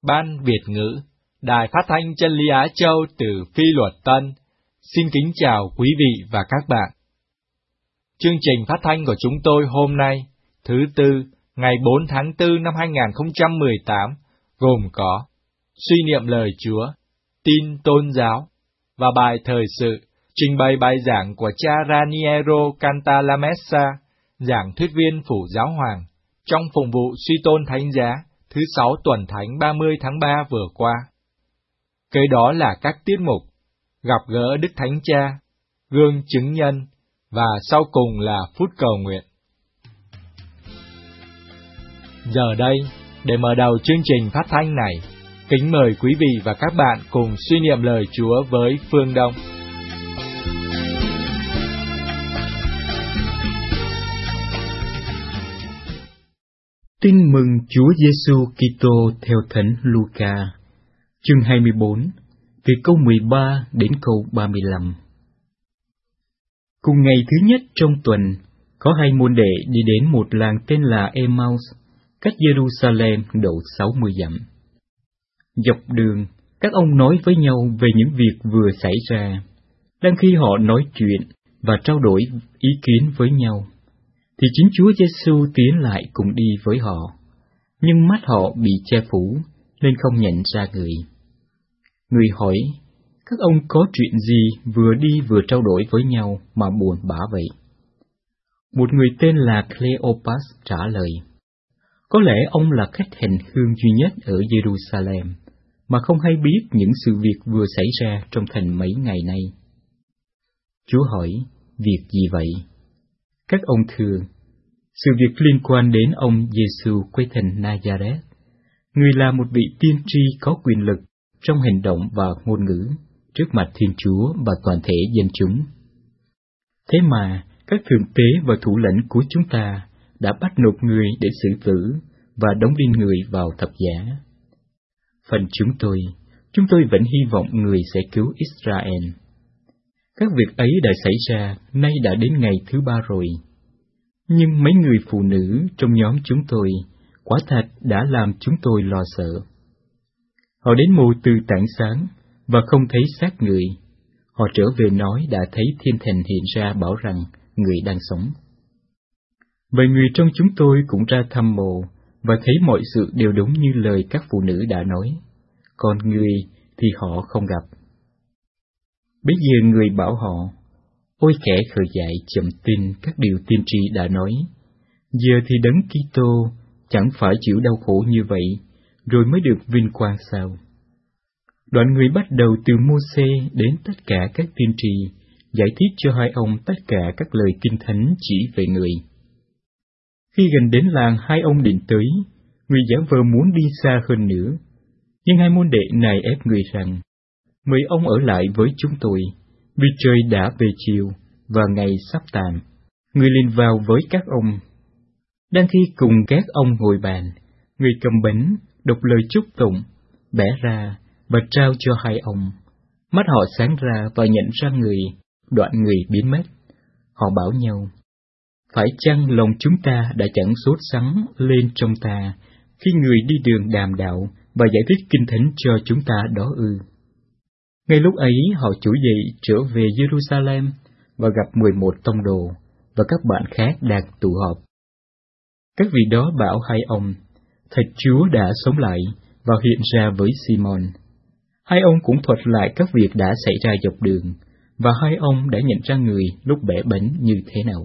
Ban Việt ngữ, Đài Phát thanh Chân lý Á Châu từ Phi Luật Tân, xin kính chào quý vị và các bạn. Chương trình phát thanh của chúng tôi hôm nay, thứ Tư, ngày 4 tháng 4 năm 2018, gồm có suy niệm lời Chúa, tin tôn giáo và bài thời sự, trình bày bài giảng của cha Raniero Cantalamessa, giảng thuyết viên Phủ Giáo Hoàng, trong phụng vụ suy tôn thánh giá thứ 6 tuần thánh 30 tháng 3 vừa qua. Kế đó là các tiết mục gặp gỡ Đức Thánh Cha, gương chứng nhân, và sau cùng là phút cầu nguyện. Giờ đây, để mở đầu chương trình phát thanh này, kính mời quý vị và các bạn cùng suy niệm lời Chúa với Phương Đông. Tin mừng Chúa Giêsu Kitô theo Thánh Luca, chương 24, từ câu 13 đến câu 35. Cùng ngày thứ nhất trong tuần, có hai môn đệ đi đến một làng tên là Emmaus, cách Jerusalem độ 60 dặm. Dọc đường, các ông nói với nhau về những việc vừa xảy ra. Đang khi họ nói chuyện và trao đổi ý kiến với nhau, thì chính Chúa Giêsu tiến lại cùng đi với họ, nhưng mắt họ bị che phủ nên không nhận ra người. Người hỏi, các ông có chuyện gì vừa đi vừa trao đổi với nhau mà buồn bã vậy? Một người tên là Cleopas trả lời, có lẽ ông là khách hành hương duy nhất ở Jerusalem, mà không hay biết những sự việc vừa xảy ra trong thành mấy ngày nay. Chúa hỏi, việc gì vậy? Các ông thưa, sự việc liên quan đến ông Giêsu quê thành Nazareth. Người là một vị tiên tri có quyền lực trong hành động và ngôn ngữ trước mặt Thiên Chúa và toàn thể dân chúng. Thế mà các thượng tế và thủ lĩnh của chúng ta đã bắt nộp người để xử tử và đóng đinh người vào thập giá. Phần chúng tôi vẫn hy vọng người sẽ cứu Israel. Các việc ấy đã xảy ra, nay đã đến ngày thứ 3 rồi. Nhưng mấy người phụ nữ trong nhóm chúng tôi quả thật đã làm chúng tôi lo sợ. Họ đến mồ từ tảng sáng và không thấy xác người. Họ trở về nói đã thấy thiên thần hiện ra bảo rằng người đang sống. Vậy người trong chúng tôi cũng ra thăm mồ và thấy mọi sự đều đúng như lời các phụ nữ đã nói, còn người thì họ không gặp. Bây giờ người bảo họ, ôi kẻ khờ dại chậm tin các điều tiên tri đã nói, giờ thì Đấng Kitô chẳng phải chịu đau khổ như vậy, rồi mới được vinh quang sao? Đoạn người bắt đầu từ Mô-sê đến tất cả các tiên tri, giải thích cho hai ông tất cả các lời kinh thánh chỉ về người. Khi gần đến làng hai ông định tới, người giả vờ muốn đi xa hơn nữa, nhưng hai môn đệ này ép người rằng, mời ông ở lại với chúng tôi, vì trời đã về chiều và ngày sắp tàn. Người liền vào với các ông. Đang khi cùng các ông ngồi bàn, người cầm bánh đọc lời chúc tụng, bẻ ra và trao cho hai ông. Mắt họ sáng ra và nhận ra người, đoạn người biến mất. Họ bảo nhau, phải chăng lòng chúng ta đã chẳng sốt sắng lên trong ta khi người đi đường đàm đạo và giải thích kinh thánh cho chúng ta đó ư? Ngay lúc ấy họ trỗi dậy trở về Jerusalem và gặp 11 tông đồ và các bạn khác đang tụ họp. Các vị đó bảo hai ông, thật Chúa đã sống lại và hiện ra với Simon. Hai ông cũng thuật lại các việc đã xảy ra dọc đường, và hai ông đã nhận ra người lúc bẻ bánh như thế nào.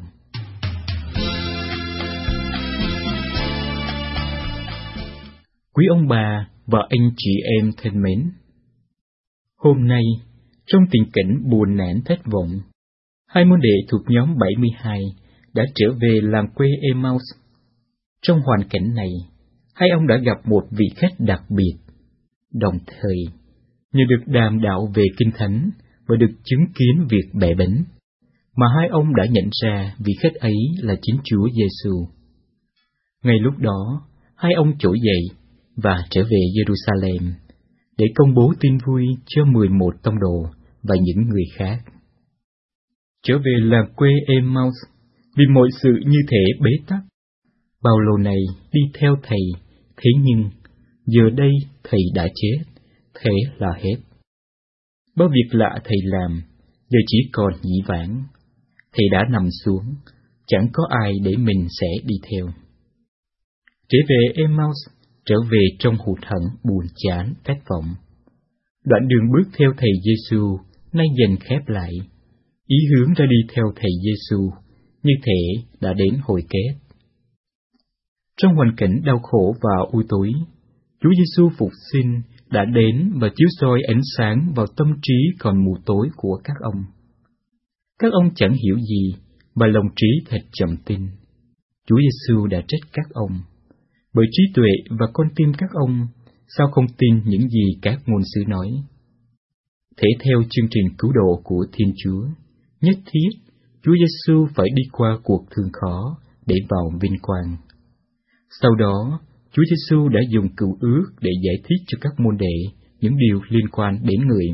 Quý ông bà và anh chị em thân mến, hôm nay, trong tình cảnh buồn nản thất vọng, hai môn đệ thuộc nhóm 72 đã trở về làng quê Emmaus. Trong hoàn cảnh này, hai ông đã gặp một vị khách đặc biệt. Đồng thời, nhờ được đàm đạo về kinh thánh và được chứng kiến việc bẻ bánh, mà hai ông đã nhận ra vị khách ấy là chính Chúa Giêsu. Ngay lúc đó, hai ông trỗi dậy và trở về Jerusalem để công bố tin vui cho 11 tông đồ và những người khác. Trở về làng quê Emmaus, vì mọi sự như thể bế tắc. Bao lâu này đi theo thầy, thế nhưng Giờ đây thầy đã chết, thế là hết. Bao việc lạ thầy làm, giờ chỉ còn dĩ vãng. Thầy đã nằm xuống, chẳng có ai để mình sẽ đi theo. Trở về Emmaus, trở về trong hụt hẫng buồn chán, thất vọng. Đoạn đường bước theo thầy Giêsu nay dần khép lại. Ý hướng ra đi theo thầy Giêsu như thể đã đến hồi kết. Trong hoàn cảnh đau khổ và u tối, Chúa Giêsu phục sinh đã đến và chiếu soi ánh sáng vào tâm trí còn mù tối của các ông. Các ông chẳng hiểu gì, mà lòng trí thật chậm tin. Chúa Giêsu đã trách các ông. Bởi trí tuệ và con tim các ông, sao không tin những gì các ngôn sứ nói? Thể theo chương trình cứu độ của Thiên Chúa, nhất thiết Chúa Giêsu phải đi qua cuộc thương khó để vào vinh quang. Sau đó, Chúa Giêsu đã dùng cựu ước để giải thích cho các môn đệ những điều liên quan đến người.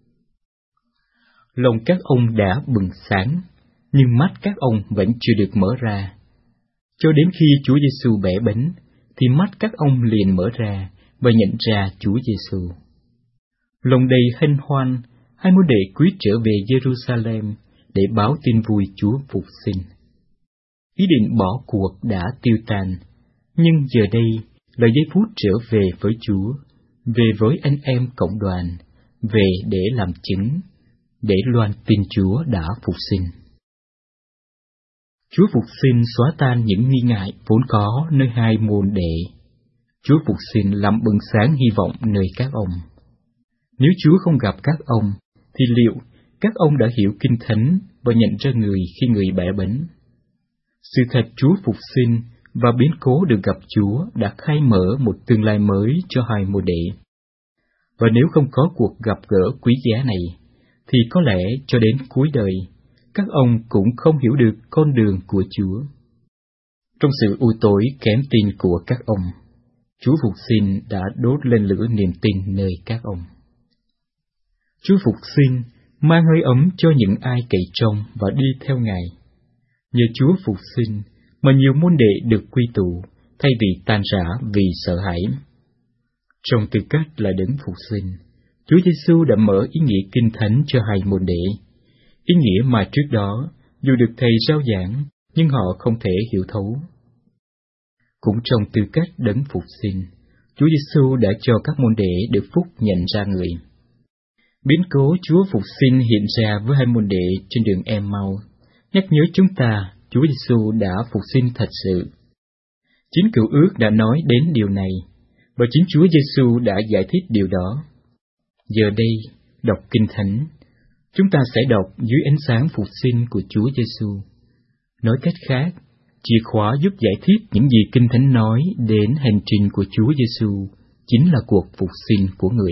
Lòng các ông đã bừng sáng, nhưng mắt các ông vẫn chưa được mở ra. Cho đến khi Chúa Giêsu bẻ bánh, thì mắt các ông liền mở ra và nhận ra Chúa Giêsu. Lòng đầy hân hoan, hai môn đệ quyết trở về Jerusalem để báo tin vui Chúa phục sinh. Ý định bỏ cuộc đã tiêu tan, nhưng giờ đây là giây phút trở về với Chúa, về với anh em cộng đoàn, về để làm chứng, để loan tin Chúa đã phục sinh. Chúa phục sinh xóa tan những nghi ngại vốn có nơi hai môn đệ. Chúa phục sinh làm bừng sáng hy vọng nơi các ông. Nếu Chúa không gặp các ông, thì liệu các ông đã hiểu Kinh Thánh và nhận ra người khi người bẻ bánh? Sự thật Chúa phục sinh và biến cố được gặp Chúa đã khai mở một tương lai mới cho hai môn đệ. Và nếu không có cuộc gặp gỡ quý giá này, thì có lẽ cho đến cuối đời, các ông cũng không hiểu được con đường của Chúa. Trong sự u tối kém tin của các ông, Chúa phục sinh đã đốt lên lửa niềm tin nơi các ông. Chúa phục sinh mang hơi ấm cho những ai cậy trông và đi theo Ngài. Nhờ Chúa phục sinh mà nhiều môn đệ được quy tụ, thay vì tan rã vì sợ hãi. Trong tư cách là đấng phục sinh, Chúa Giêsu đã mở ý nghĩa Kinh Thánh cho hai môn đệ, ý nghĩa mà trước đó dù được thầy rao giảng nhưng họ không thể hiểu thấu. Cũng trong tư cách đấng phục sinh, Chúa Giêsu đã cho các môn đệ được phúc nhận ra người. Biến cố Chúa phục sinh hiện ra với hai môn đệ trên đường Emmaus, nhắc nhớ chúng ta Chúa Giêsu đã phục sinh thật sự. Chính Cựu Ước đã nói đến điều này, và chính Chúa Giêsu đã giải thích điều đó. Giờ đây, đọc Kinh Thánh, chúng ta sẽ đọc dưới ánh sáng phục sinh của Chúa Giêsu. Nói cách khác, chìa khóa giúp giải thích những gì Kinh Thánh nói đến hành trình của Chúa Giêsu chính là cuộc phục sinh của người.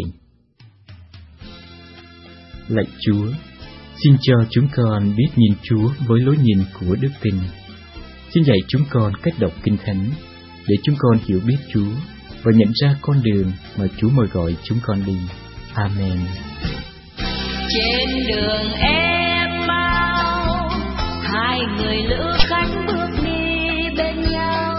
Lạy Chúa, xin cho chúng con biết nhìn Chúa với lối nhìn của đức tin. Xin dạy chúng con cách đọc Kinh Thánh, để chúng con hiểu biết Chúa và nhận ra con đường mà Chúa mời gọi chúng con đi. Amen. Trên đường Emmaus, hai người lữ khách bước đi bên nhau,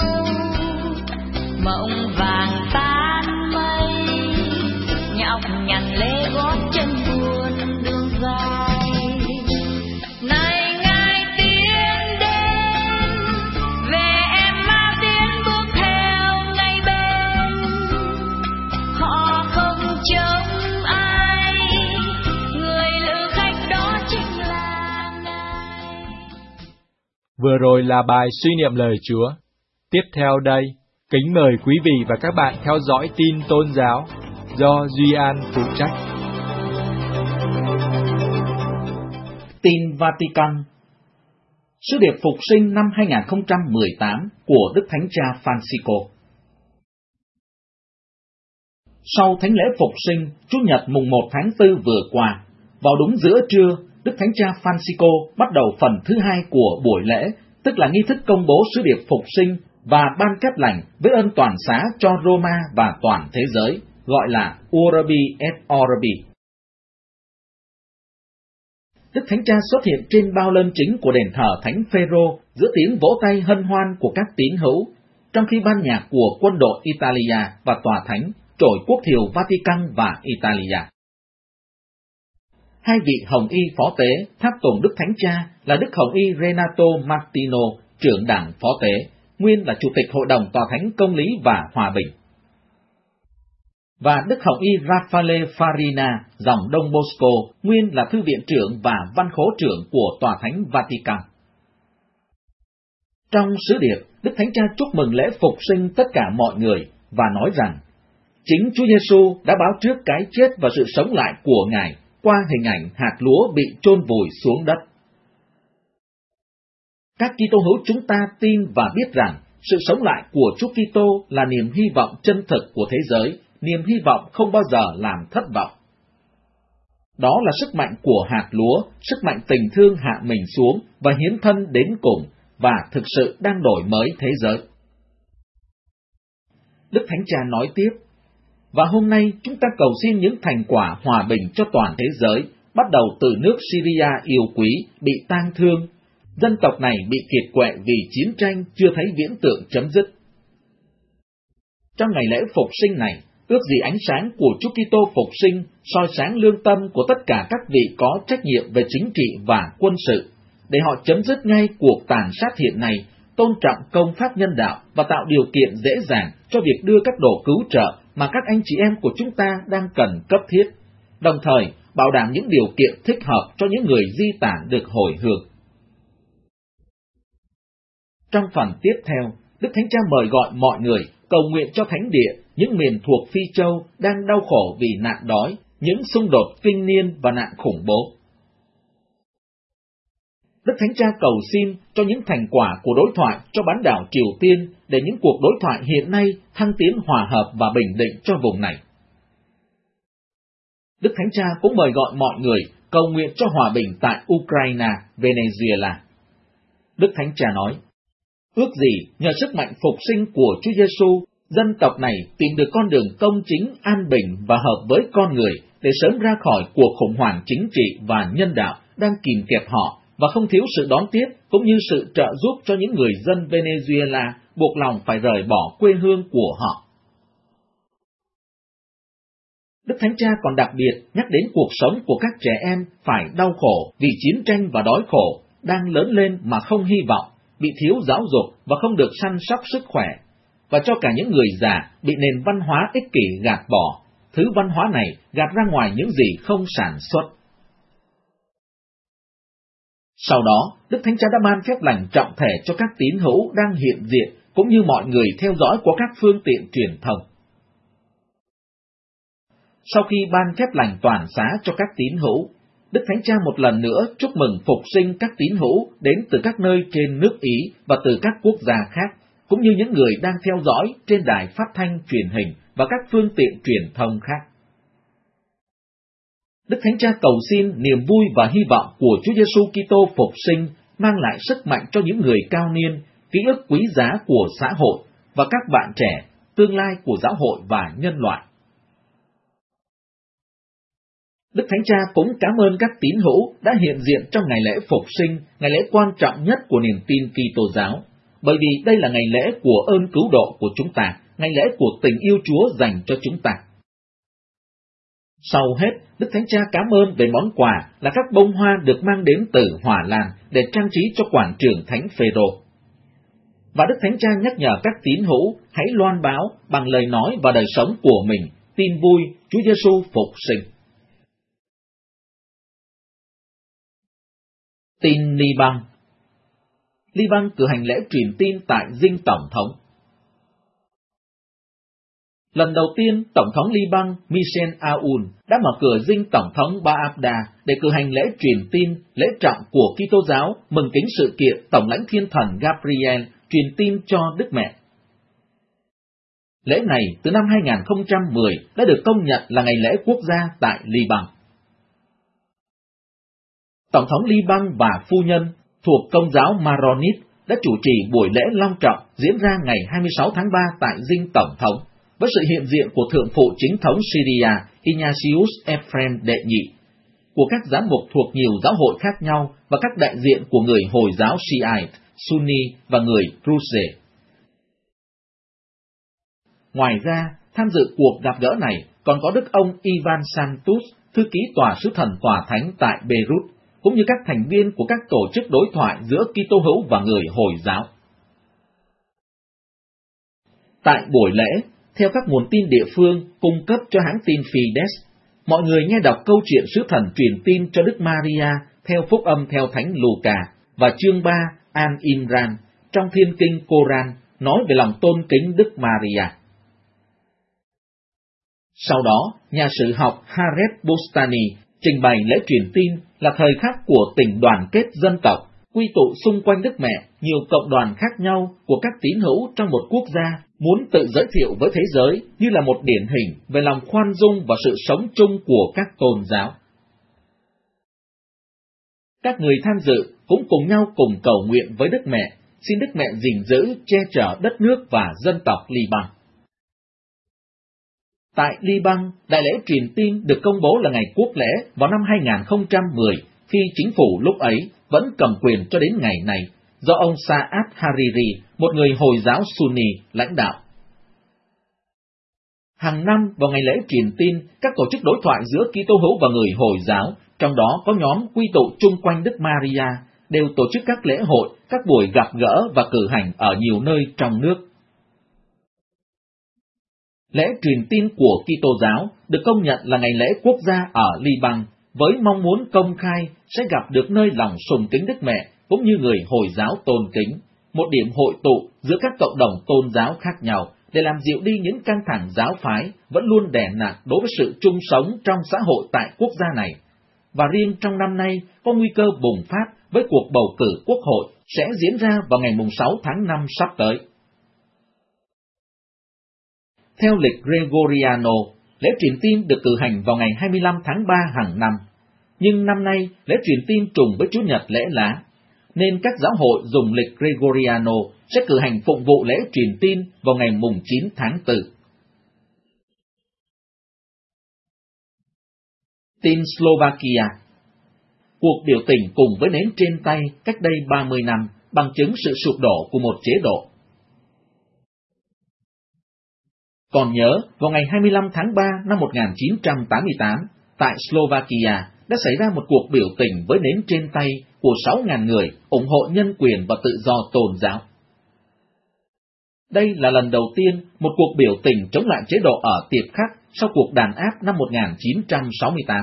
mộng vàng tan mây, nhọc nhằn lê gót chân buồn đường dài. Này Ngài tiến đến, về Emmaus tiến bước theo ngay bên, họ không trông ai, người lữ khách đó chính là Ngài. Vừa rồi là bài suy niệm lời Chúa. Tiếp theo đây, kính mời quý vị và các bạn theo dõi tin tôn giáo do Duy An phụ trách. Tin Vatican. Sứ điệp phục sinh năm 2018 của Đức Thánh Cha Francisco. Sau thánh lễ phục sinh Chủ nhật mùng 1 tháng 4 vừa qua, vào đúng giữa trưa, Đức Thánh Cha Francisco bắt đầu phần thứ hai của buổi lễ, tức là nghi thức công bố sứ điệp phục sinh và ban phép lành với ơn toàn xá cho Roma và toàn thế giới, gọi là Urbi et Orbi. Đức Thánh Cha xuất hiện trên bao lơn chính của đền thờ Thánh Phêrô giữa tiếng vỗ tay hân hoan của các tín hữu, trong khi ban nhạc của quân đội Italia và tòa thánh trội quốc thiều Vatican và Italia. Hai vị hồng y phó tế tháp tùng Đức Thánh Cha là Đức Hồng y Renato Martino, trưởng đảng phó tế, nguyên là Chủ tịch Hội đồng Tòa Thánh Công lý và Hòa bình, và Đức Hồng y Raffaele Farina, dòng Đông Bosco, nguyên là Thư viện trưởng và Văn khố trưởng của Tòa Thánh Vatican. Trong sứ điệp, Đức Thánh Cha chúc mừng lễ phục sinh tất cả mọi người và nói rằng chính Chúa Giêsu đã báo trước cái chết và sự sống lại của Ngài qua hình ảnh hạt lúa bị chôn vùi xuống đất. Các Kitô hữu chúng ta tin và biết rằng sự sống lại của Chúa Kitô là niềm hy vọng chân thực của thế giới, niềm hy vọng không bao giờ làm thất vọng. Đó là sức mạnh của hạt lúa, sức mạnh tình thương hạ mình xuống và hiến thân đến cùng, và thực sự đang đổi mới thế giới. Đức Thánh Cha nói tiếp, và hôm nay chúng ta cầu xin những thành quả hòa bình cho toàn thế giới, bắt đầu từ nước Syria yêu quý, bị tang thương. Dân tộc này bị kiệt quệ vì chiến tranh chưa thấy viễn tượng chấm dứt. Trong ngày lễ phục sinh này, ước gì ánh sáng của Chúa Kitô phục sinh soi sáng lương tâm của tất cả các vị có trách nhiệm về chính trị và quân sự, để họ chấm dứt ngay cuộc tàn sát hiện nay, tôn trọng công pháp nhân đạo và tạo điều kiện dễ dàng cho việc đưa các đồ cứu trợ mà các anh chị em của chúng ta đang cần cấp thiết, đồng thời bảo đảm những điều kiện thích hợp cho những người di tản được hồi hương. Trong phần tiếp theo, Đức Thánh Cha mời gọi mọi người cầu nguyện cho thánh địa, những miền thuộc Phi Châu đang đau khổ vì nạn đói, những xung đột kinh niên và nạn khủng bố. Đức Thánh Cha cầu xin cho những thành quả của đối thoại cho bán đảo Triều Tiên, để những cuộc đối thoại hiện nay thăng tiến hòa hợp và bình định cho vùng này. Đức Thánh Cha cũng mời gọi mọi người cầu nguyện cho hòa bình tại Ukraine, Venezuela. Đức Thánh Cha nói, ước gì nhờ sức mạnh phục sinh của Chúa Giêsu, dân tộc này tìm được con đường công chính, an bình và hợp với con người để sớm ra khỏi cuộc khủng hoảng chính trị và nhân đạo đang kìm kẹp họ, và không thiếu sự đón tiếp cũng như sự trợ giúp cho những người dân Venezuela buộc lòng phải rời bỏ quê hương của họ. Đức Thánh Cha còn đặc biệt nhắc đến cuộc sống của các trẻ em phải đau khổ vì chiến tranh và đói khổ, đang lớn lên mà không hy vọng, bị thiếu giáo dục và không được săn sóc sức khỏe, và cho cả những người già bị nền văn hóa ích kỷ gạt bỏ, thứ văn hóa này gạt ra ngoài những gì không sản xuất. Sau đó, Đức Thánh Cha đã ban phép lành trọng thể cho các tín hữu đang hiện diện, cũng như mọi người theo dõi qua các phương tiện truyền thông. Sau khi ban phép lành toàn xá cho các tín hữu, Đức Thánh Cha một lần nữa chúc mừng phục sinh các tín hữu đến từ các nơi trên nước Ý và từ các quốc gia khác, cũng như những người đang theo dõi trên đài phát thanh truyền hình và các phương tiện truyền thông khác. Đức Thánh Cha cầu xin niềm vui và hy vọng của Chúa Giêsu Kitô phục sinh mang lại sức mạnh cho những người cao niên, ký ức quý giá của xã hội và các bạn trẻ, tương lai của giáo hội và nhân loại. Đức Thánh Cha cũng cảm ơn các tín hữu đã hiện diện trong ngày lễ phục sinh, ngày lễ quan trọng nhất của niềm tin Kitô giáo, bởi vì đây là ngày lễ của ơn cứu độ của chúng ta, ngày lễ của tình yêu Chúa dành cho chúng ta. Sau hết, Đức Thánh Cha cảm ơn về món quà là các bông hoa được mang đến từ Hòa Lan để trang trí cho quảng trường Thánh Phêrô. Và Đức Thánh Cha nhắc nhở các tín hữu hãy loan báo bằng lời nói và đời sống của mình tin vui Chúa Giêsu phục sinh. Tin Liban. Liban cử hành lễ truyền tin tại dinh Tổng thống. Lần đầu tiên, Tổng thống Liban Michel Aoun đã mở cửa dinh Tổng thống Baabda để cử hành lễ truyền tin, lễ trọng của Kitô giáo mừng kính sự kiện Tổng lãnh Thiên thần Gabriel truyền tin cho Đức Mẹ. Lễ này từ năm 2010 đã được công nhận là ngày lễ quốc gia tại Liban. Tổng thống Liban và phu nhân thuộc Công giáo Maronite đã chủ trì buổi lễ long trọng diễn ra ngày 26 tháng 3 tại dinh Tổng thống, với sự hiện diện của Thượng phụ Chính thống Syria Ignatius Ephraim đệ nhị, của các giám mục thuộc nhiều giáo hội khác nhau và các đại diện của người Hồi giáo Shiite, Sunni và người Druze. Ngoài ra, Tham dự cuộc gặp gỡ này còn có Đức ông Ivan Santus, thư ký tòa sứ thần tòa thánh tại Beirut, cũng như các thành viên của các tổ chức đối thoại giữa Kitô hữu và người Hồi giáo. Tại buổi lễ, theo các nguồn tin địa phương cung cấp cho hãng tin Fides, mọi người nghe đọc câu chuyện sứ thần truyền tin cho Đức Maria theo phúc âm theo Thánh Luca và chương 3 Al-Imran trong Thiên Kinh Koran nói về lòng tôn kính Đức Maria. Sau đó, nhà sử học Hareth Bustani trình bày lễ truyền tin là thời khắc của tình đoàn kết dân tộc, quy tụ xung quanh Đức Mẹ nhiều cộng đoàn khác nhau của các tín hữu trong một quốc gia muốn tự giới thiệu với thế giới như là một điển hình về lòng khoan dung và sự sống chung của các tôn giáo. Các người tham dự cũng cùng nhau cùng cầu nguyện với Đức Mẹ, xin Đức Mẹ gìn giữ, che chở đất nước và dân tộc Liban. Tại Liban, đại lễ truyền tin được công bố là ngày quốc lễ vào năm 2010, khi chính phủ lúc ấy vẫn cầm quyền cho đến ngày này, do ông Saad Hariri, một người Hồi giáo Sunni, lãnh đạo. Hàng năm vào ngày lễ truyền tin, các tổ chức đối thoại giữa Kitô hữu và người Hồi giáo, trong đó có nhóm quy tụ chung quanh Đức Maria, đều tổ chức các lễ hội, các buổi gặp gỡ và cử hành ở nhiều nơi trong nước. Lễ truyền tin của Kitô giáo được công nhận là ngày lễ quốc gia ở Liban, với mong muốn công khai sẽ gặp được nơi lòng sùng kính Đức Mẹ cũng như người Hồi giáo tôn kính, một điểm hội tụ giữa các cộng đồng tôn giáo khác nhau để làm dịu đi những căng thẳng giáo phái vẫn luôn đè nặng đối với sự chung sống trong xã hội tại quốc gia này. Và riêng trong năm nay có nguy cơ bùng phát với cuộc bầu cử quốc hội sẽ diễn ra vào ngày 6 tháng 5 sắp tới. Theo lịch Gregoriano, lễ truyền tin được cử hành vào ngày 25 tháng 3 hàng năm, nhưng năm nay lễ truyền tin trùng với Chủ nhật lễ lá, nên các giáo hội dùng lịch Gregoriano sẽ cử hành phụng vụ lễ truyền tin vào ngày 9 tháng 4. Tin Slovakia. Cuộc biểu tình cùng với nến trên tay cách đây 30 năm bằng chứng sự sụp đổ của một chế độ. Còn nhớ, vào ngày 25 tháng 3 năm 1988, tại Slovakia đã xảy ra một cuộc biểu tình với nến trên tay của 6.000 người ủng hộ nhân quyền và tự do tôn giáo. Đây là lần đầu tiên một cuộc biểu tình chống lại chế độ ở Tiệp Khắc sau cuộc đàn áp năm 1968.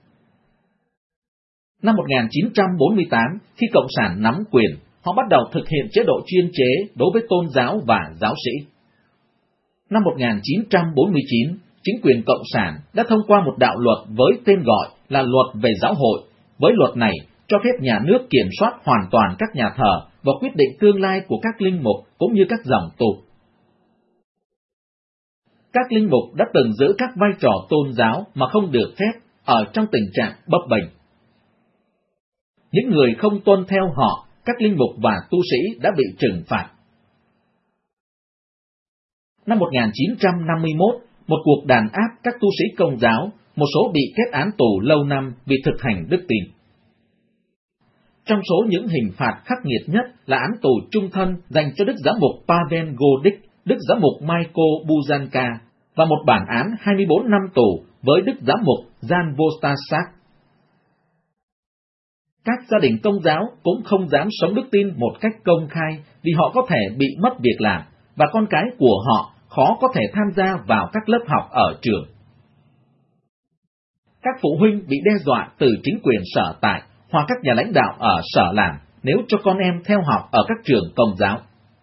Năm 1948, khi Cộng sản nắm quyền, họ bắt đầu thực hiện chế độ chuyên chế đối với tôn giáo và giáo sĩ. Năm 1949, chính quyền Cộng sản đã thông qua một đạo luật với tên gọi là Luật về Giáo hội. Với luật này, cho phép nhà nước kiểm soát hoàn toàn các nhà thờ và quyết định tương lai của các linh mục cũng như các dòng tu. Các linh mục đã từng giữ các vai trò tôn giáo mà không được phép ở trong tình trạng bấp bênh. Những người không tuân theo họ, các linh mục và tu sĩ đã bị trừng phạt. Năm 1951, một cuộc đàn áp các tu sĩ Công giáo, một số bị kết án tù lâu năm vì thực hành đức tin. Trong số những hình phạt khắc nghiệt nhất là án tù chung thân dành cho Đức Giám mục Pavel Godik, Đức Giám mục Michael Buzanka và một bản án 24 năm tù với Đức Giám mục Jan Vostasak. Các gia đình Công giáo cũng không dám sống đức tin một cách công khai vì họ có thể bị mất việc làm và con cái của họ khó có thể tham gia vào các lớp học ở trường. Các phụ huynh bị đe dọa từ chính quyền sở tại hoặc các nhà lãnh đạo ở sở làm nếu cho con em theo học ở các trường Công giáo.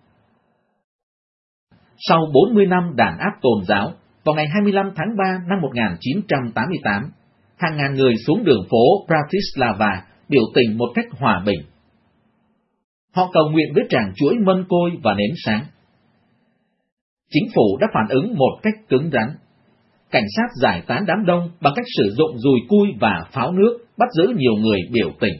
Sau 40 năm đàn áp tôn giáo, vào ngày 25 tháng 3 năm 1988, hàng ngàn người xuống đường phố Bratislava biểu tình một cách hòa bình. Họ cầu nguyện với tràng chuỗi mân côi và nến sáng. Chính phủ đã phản ứng một cách cứng rắn. Cảnh sát giải tán đám đông bằng cách sử dụng dùi cui và pháo nước, bắt giữ nhiều người biểu tình.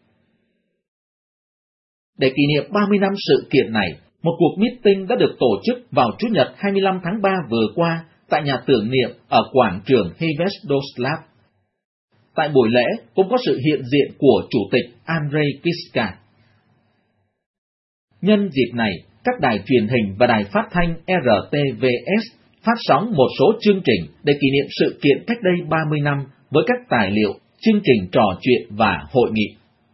Để kỷ niệm 30 năm sự kiện này, một cuộc meeting đã được tổ chức vào Chủ nhật 25 tháng 3 vừa qua tại nhà tưởng niệm ở quảng trường Hvezdoslavl. Tại buổi lễ cũng có sự hiện diện của Chủ tịch Andrej Kiska. Nhân dịp này, các đài truyền hình và đài phát thanh RTVS phát sóng một số chương trình để kỷ niệm sự kiện cách đây 30 năm với các tài liệu, chương trình trò chuyện và hội nghị.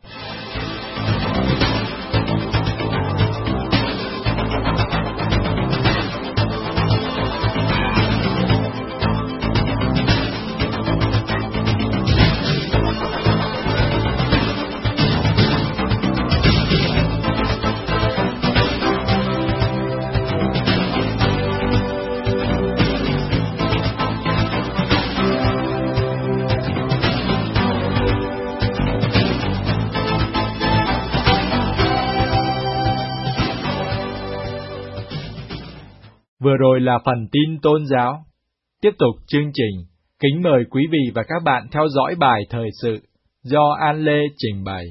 Vừa rồi là phần tin tôn giáo. Tiếp tục chương trình, kính mời quý vị và các bạn theo dõi bài thời sự do An Lê trình bày.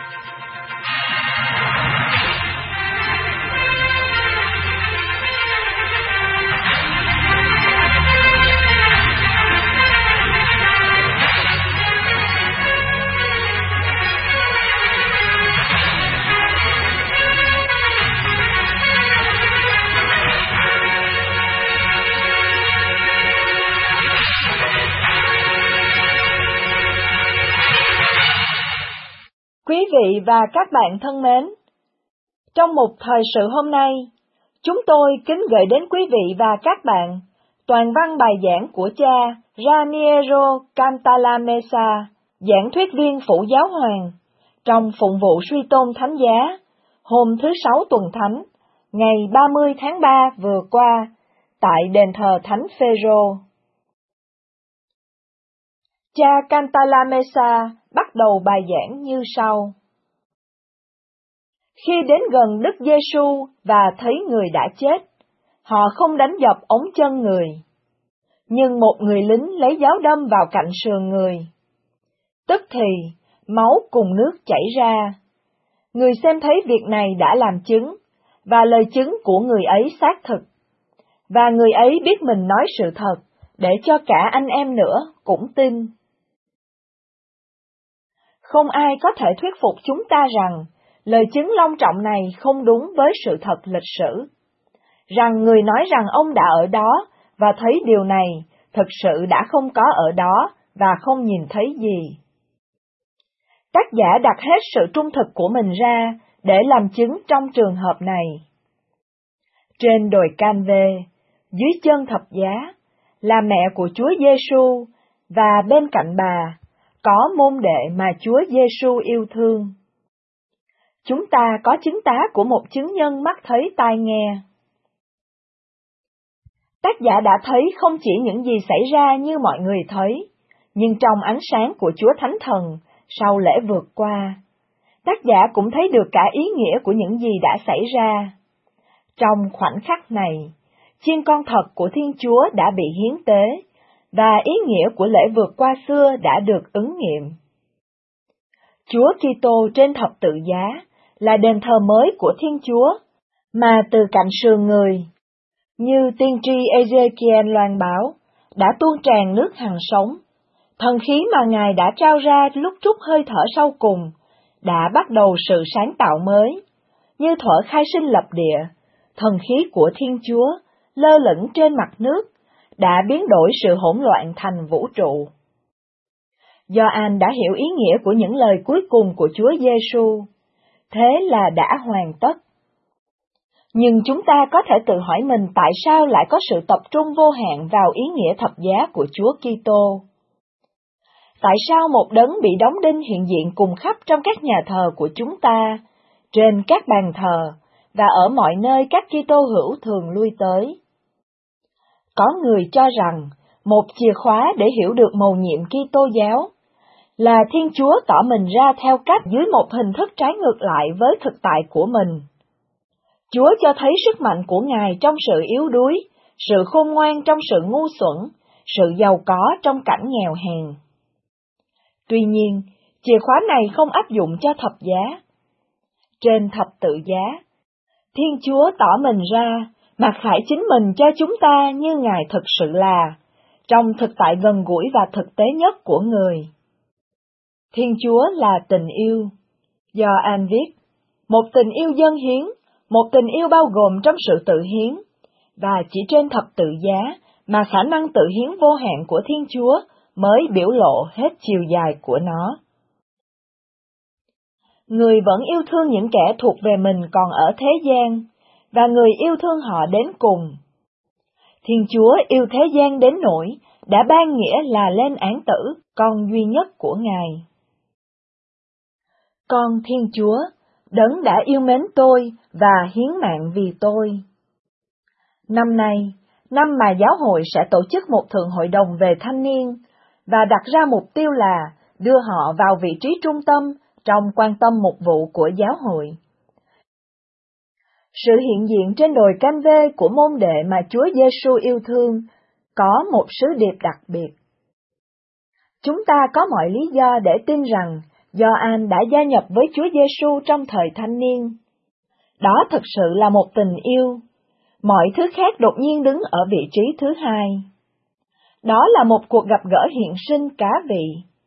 Quý vị và các bạn thân mến, trong một thời sự hôm nay, chúng tôi kính gửi đến quý vị và các bạn toàn văn bài giảng của cha Raniero Cantalamessa, giảng thuyết viên phủ giáo hoàng, trong phụng vụ suy tôn thánh giá, hôm thứ Sáu tuần thánh, ngày 30 tháng 3 vừa qua, tại đền thờ Thánh Phêrô. Cha Cantalamessa bắt đầu bài giảng như sau. Khi đến gần Đức Giêsu và thấy người đã chết, họ không đánh dập ống chân người. Nhưng một người lính lấy giáo đâm vào cạnh sườn người. Tức thì, máu cùng nước chảy ra. Người xem thấy việc này đã làm chứng, và lời chứng của người ấy xác thực. Và người ấy biết mình nói sự thật, để cho cả anh em nữa cũng tin. Không ai có thể thuyết phục chúng ta rằng lời chứng long trọng này không đúng với sự thật lịch sử. Rằng người nói rằng ông đã ở đó và thấy điều này thực sự đã không có ở đó và không nhìn thấy gì. Tác giả đặt hết sự trung thực của mình ra để làm chứng trong trường hợp này. Trên đồi Can-vê, dưới chân thập giá, là mẹ của Chúa Giêsu và bên cạnh bà có môn đệ mà Chúa Giêsu yêu thương. Chúng ta có chứng tá của một chứng nhân mắt thấy tai nghe. Tác giả đã thấy không chỉ những gì xảy ra như mọi người thấy, nhưng trong ánh sáng của Chúa Thánh Thần sau lễ vượt qua, tác giả cũng thấy được cả ý nghĩa của những gì đã xảy ra. Trong khoảnh khắc này, chiên con thật của Thiên Chúa đã bị hiến tế, và ý nghĩa của lễ vượt qua xưa đã được ứng nghiệm. Chúa Kitô trên thập tự giá là đền thờ mới của Thiên Chúa, mà từ cạnh sườn người, như tiên tri Ezekiel loan báo, đã tuôn tràn nước hằng sống. Thần khí mà Ngài đã trao ra lúc trút hơi thở sau cùng, đã bắt đầu sự sáng tạo mới. Như thuở khai sinh lập địa, thần khí của Thiên Chúa, lơ lửng trên mặt nước, đã biến đổi sự hỗn loạn thành vũ trụ. Gioan đã hiểu ý nghĩa của những lời cuối cùng của Chúa Giêsu, thế là đã hoàn tất. Nhưng chúng ta có thể tự hỏi mình tại sao lại có sự tập trung vô hạn vào ý nghĩa thập giá của Chúa Kitô. Tại sao một đấng bị đóng đinh hiện diện cùng khắp trong các nhà thờ của chúng ta, trên các bàn thờ, và ở mọi nơi các Kitô hữu thường lui tới? Có người cho rằng, một chìa khóa để hiểu được mầu nhiệm Kitô giáo là Thiên Chúa tỏ mình ra theo cách dưới một hình thức trái ngược lại với thực tại của mình. Chúa cho thấy sức mạnh của Ngài trong sự yếu đuối, sự khôn ngoan trong sự ngu xuẩn, sự giàu có trong cảnh nghèo hèn. Tuy nhiên, chìa khóa này không áp dụng cho thập giá. Trên thập tự giá, Thiên Chúa tỏ mình ra, mặc khải chính mình cho chúng ta như Ngài thực sự là, trong thực tại gần gũi và thực tế nhất của người. Thiên Chúa là tình yêu. Gioan viết, một tình yêu dâng hiến, một tình yêu bao gồm trong sự tự hiến, và chỉ trên thập tự giá mà khả năng tự hiến vô hạn của Thiên Chúa mới biểu lộ hết chiều dài của nó. Người vẫn yêu thương những kẻ thuộc về mình còn ở thế gian, và người yêu thương họ đến cùng. Thiên Chúa yêu thế gian đến nỗi đã ban nghĩa là lên án tử con duy nhất của Ngài. Con Thiên Chúa, Đấng đã yêu mến tôi và hiến mạng vì tôi. Năm nay, năm mà giáo hội sẽ tổ chức một thượng hội đồng về thanh niên, và đặt ra mục tiêu là đưa họ vào vị trí trung tâm trong quan tâm mục vụ của giáo hội. Sự hiện diện trên đồi Cam Vê của môn đệ mà Chúa Giêsu yêu thương có một sứ điệp đặc biệt. Chúng ta có mọi lý do để tin rằng Gioan đã gia nhập với Chúa Giêsu trong thời thanh niên. Đó thực sự là một tình yêu. Mọi thứ khác đột nhiên đứng ở vị trí thứ hai. Đó là một cuộc gặp gỡ hiện sinh cá vị.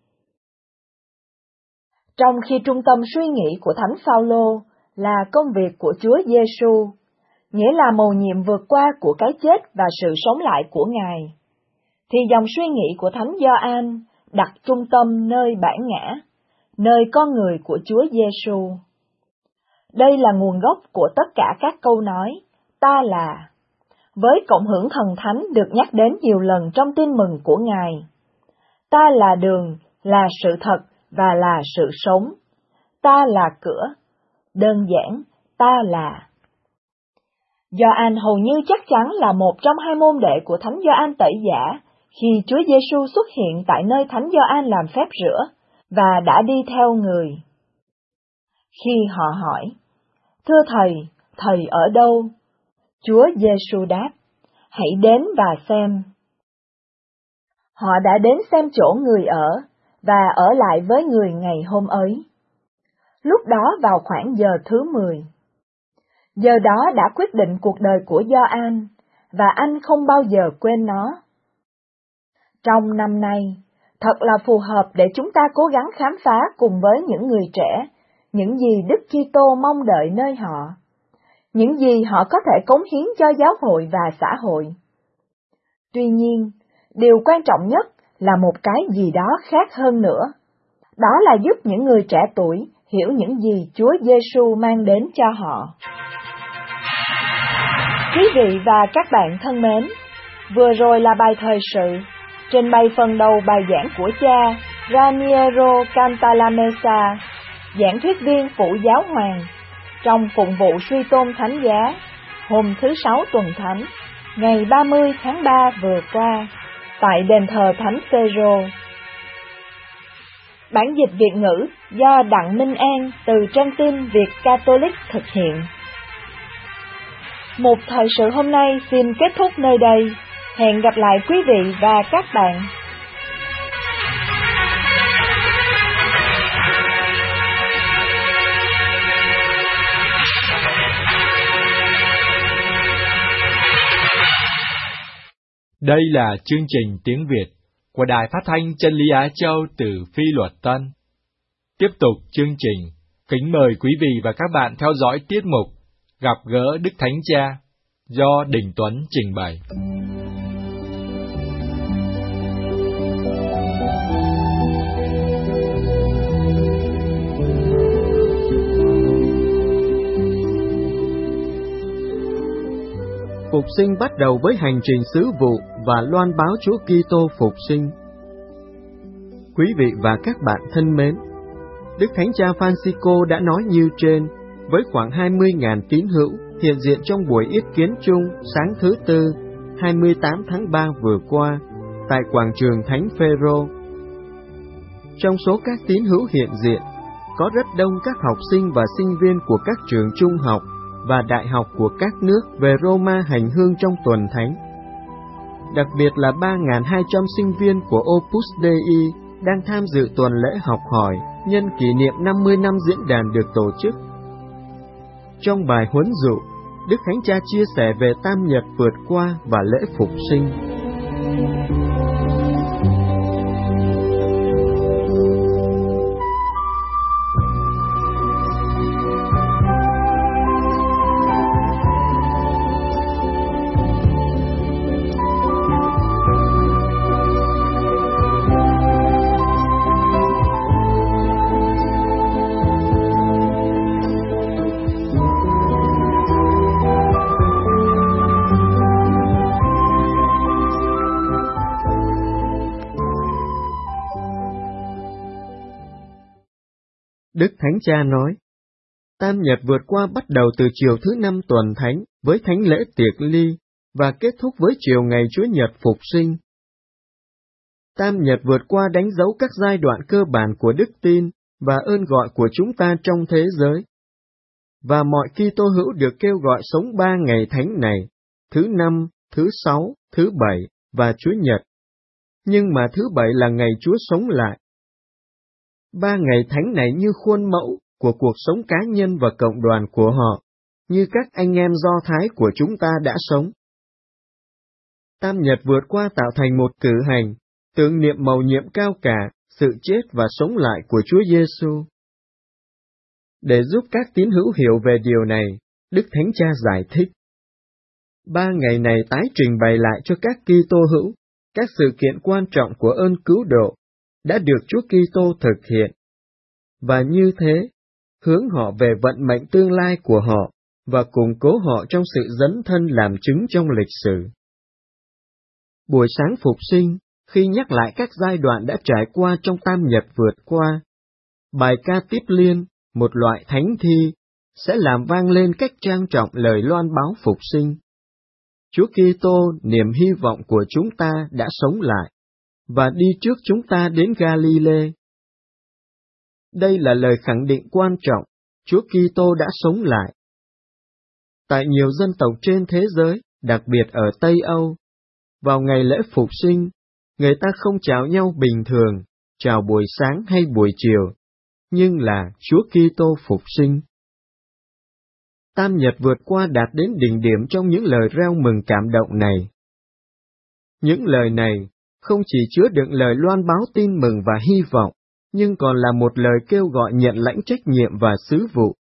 Trong khi trung tâm suy nghĩ của Thánh Phaolô là công việc của Chúa Giêsu, nghĩa là mầu nhiệm vượt qua của cái chết và sự sống lại của Ngài, thì dòng suy nghĩ của Thánh Gioan đặt trung tâm nơi bản ngã, nơi con người của Chúa Giêsu. Đây là nguồn gốc của tất cả các câu nói ta là, với cộng hưởng thần thánh được nhắc đến nhiều lần trong tin mừng của Ngài. Ta là đường, là sự thật và là sự sống. Ta là cửa. Đơn giản, ta là. Gioan hầu như chắc chắn là một trong hai môn đệ của Thánh Gioan Tẩy Giả khi Chúa Giêsu xuất hiện tại nơi Thánh Gioan làm phép rửa và đã đi theo người. Khi họ hỏi, thưa Thầy, Thầy ở đâu? Chúa Giêsu đáp, hãy đến và xem. Họ đã đến xem chỗ người ở, và ở lại với người ngày hôm ấy. Lúc đó vào khoảng giờ thứ 10. Giờ đó đã quyết định cuộc đời của Gioan, và anh không bao giờ quên nó. Trong năm nay, thật là phù hợp để chúng ta cố gắng khám phá cùng với những người trẻ, những gì Đức Kitô mong đợi nơi họ, những gì họ có thể cống hiến cho giáo hội và xã hội. Tuy nhiên, điều quan trọng nhất là một cái gì đó khác hơn nữa. Đó là giúp những người trẻ tuổi hiểu những gì Chúa Giêsu mang đến cho họ. Quý vị và các bạn thân mến, vừa rồi là bài thời sự, trình bày phần đầu bài giảng của cha Raniero Cantalamessa, giảng thuyết viên phụ giáo hoàng, trong phụng vụ suy tôn thánh giá, hôm thứ Sáu tuần thánh, ngày 30 tháng 3 vừa qua, tại đền thờ Thánh Phêrô. Bản dịch Việt ngữ do Đặng Minh An từ trang tin Việt Catholic thực hiện. Một thời sự hôm nay xin kết thúc nơi đây. Hẹn gặp lại quý vị và các bạn. Đây là chương trình tiếng Việt của Đài Phát thanh Chân lý Á Châu từ Phi Luật Tân. Tiếp tục chương trình, kính mời quý vị và các bạn theo dõi tiết mục Gặp gỡ Đức Thánh Cha do Đình Tuấn trình bày. Phục sinh bắt đầu với hành trình sứ vụ và loan báo Chúa Kitô phục sinh. Quý vị và các bạn thân mến, Đức Thánh Cha Francisco đã nói như trên, với khoảng 20.000 tín hữu hiện diện trong buổi yết kiến chung sáng thứ Tư, 28 tháng 3 vừa qua, tại quảng trường Thánh Phêrô. Trong số các tín hữu hiện diện, có rất đông các học sinh và sinh viên của các trường trung học và đại học của các nước về Roma hành hương trong tuần thánh. Đặc biệt là 3.200 sinh viên của Opus Dei đang tham dự tuần lễ học hỏi nhân kỷ niệm 50 năm diễn đàn được tổ chức. Trong bài huấn dụ, Đức Thánh Cha chia sẻ về Tam Nhật vượt qua và lễ phục sinh. Đức Thánh Cha nói, Tam Nhật vượt qua bắt đầu từ chiều thứ 5 tuần thánh với thánh lễ tiệc ly và kết thúc với chiều ngày Chúa Nhật Phục sinh. Tam Nhật vượt qua đánh dấu các giai đoạn cơ bản của đức tin và ơn gọi của chúng ta trong thế giới. Và mọi Kitô hữu được kêu gọi sống 3 ngày thánh này, thứ 5, thứ 6, thứ 7 và Chúa Nhật. Nhưng mà thứ 7 là ngày Chúa sống lại. 3 ngày thánh này như khuôn mẫu của cuộc sống cá nhân và cộng đoàn của họ, như các anh em Do Thái của chúng ta đã sống. Tam Nhật vượt qua tạo thành một cử hành, tưởng niệm mầu nhiệm cao cả, sự chết và sống lại của Chúa Giêsu. Để giúp các tín hữu hiểu về điều này, Đức Thánh Cha giải thích. 3 ngày này tái trình bày lại cho các Kitô hữu, các sự kiện quan trọng của ơn cứu độ, đã được Chúa Kitô thực hiện. Và như thế, hướng họ về vận mệnh tương lai của họ, và củng cố họ trong sự dấn thân làm chứng trong lịch sử. Buổi sáng Phục sinh, khi nhắc lại các giai đoạn đã trải qua trong Tam Nhật vượt qua, bài ca tiếp liên, một loại thánh thi, sẽ làm vang lên cách trang trọng lời loan báo Phục sinh. Chúa Kitô, niềm hy vọng của chúng ta đã sống lại, và đi trước chúng ta đến Galilee. Đây là lời khẳng định quan trọng, Chúa Kitô đã sống lại. Tại nhiều dân tộc trên thế giới, đặc biệt ở Tây Âu, vào ngày lễ Phục sinh, người ta không chào nhau bình thường, chào buổi sáng hay buổi chiều, nhưng là Chúa Kitô Phục sinh. Tam Nhật vượt qua đạt đến đỉnh điểm trong những lời reo mừng cảm động này. Những lời này không chỉ chứa đựng lời loan báo tin mừng và hy vọng, nhưng còn là một lời kêu gọi nhận lãnh trách nhiệm và sứ vụ.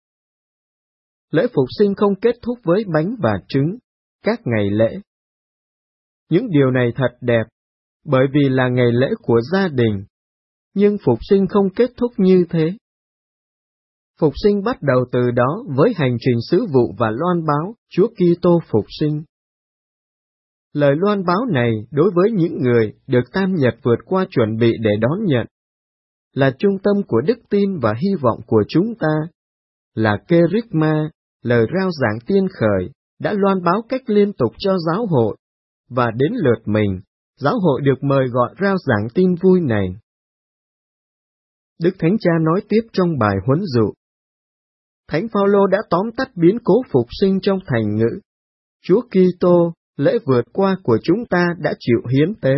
Lễ Phục sinh không kết thúc với bánh và trứng, các ngày lễ. Những điều này thật đẹp, bởi vì là ngày lễ của gia đình, nhưng Phục sinh không kết thúc như thế. Phục sinh bắt đầu từ đó với hành trình sứ vụ và loan báo Chúa Kitô Phục sinh. Lời loan báo này đối với những người được Tam Nhật vượt qua chuẩn bị để đón nhận, là trung tâm của đức tin và hy vọng của chúng ta, là kerygma, lời rao giảng tiên khởi, đã loan báo cách liên tục cho giáo hội, và đến lượt mình, giáo hội được mời gọi rao giảng tin vui này. Đức Thánh Cha nói tiếp trong bài huấn dụ. Thánh Phaolô đã tóm tắt biến cố Phục sinh trong thành ngữ: Chúa Kitô, lễ vượt qua của chúng ta đã chịu hiến tế.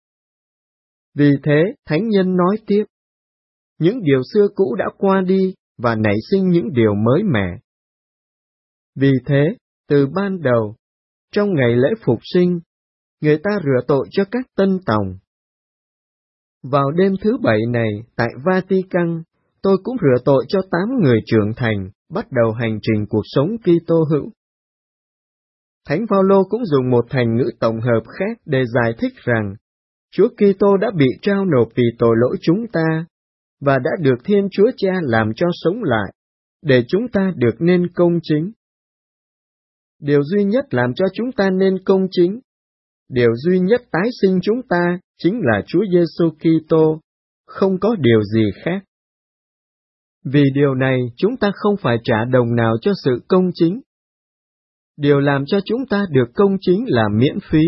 Vì thế, Thánh Nhân nói tiếp, những điều xưa cũ đã qua đi và nảy sinh những điều mới mẻ. Vì thế, từ ban đầu, trong ngày lễ Phục sinh, người ta rửa tội cho các tân tòng. Vào đêm thứ 7 này, tại Vatican, tôi cũng rửa tội cho 8 người trưởng thành, bắt đầu hành trình cuộc sống Kitô hữu. Thánh Phaolô cũng dùng một thành ngữ tổng hợp khác để giải thích rằng, Chúa Kitô đã bị trao nộp vì tội lỗi chúng ta, và đã được Thiên Chúa Cha làm cho sống lại, để chúng ta được nên công chính. Điều duy nhất làm cho chúng ta nên công chính, điều duy nhất tái sinh chúng ta chính là Chúa Giêsu Kitô, không có điều gì khác. Vì điều này chúng ta không phải trả đồng nào cho sự công chính. Điều làm cho chúng ta được công chính là miễn phí.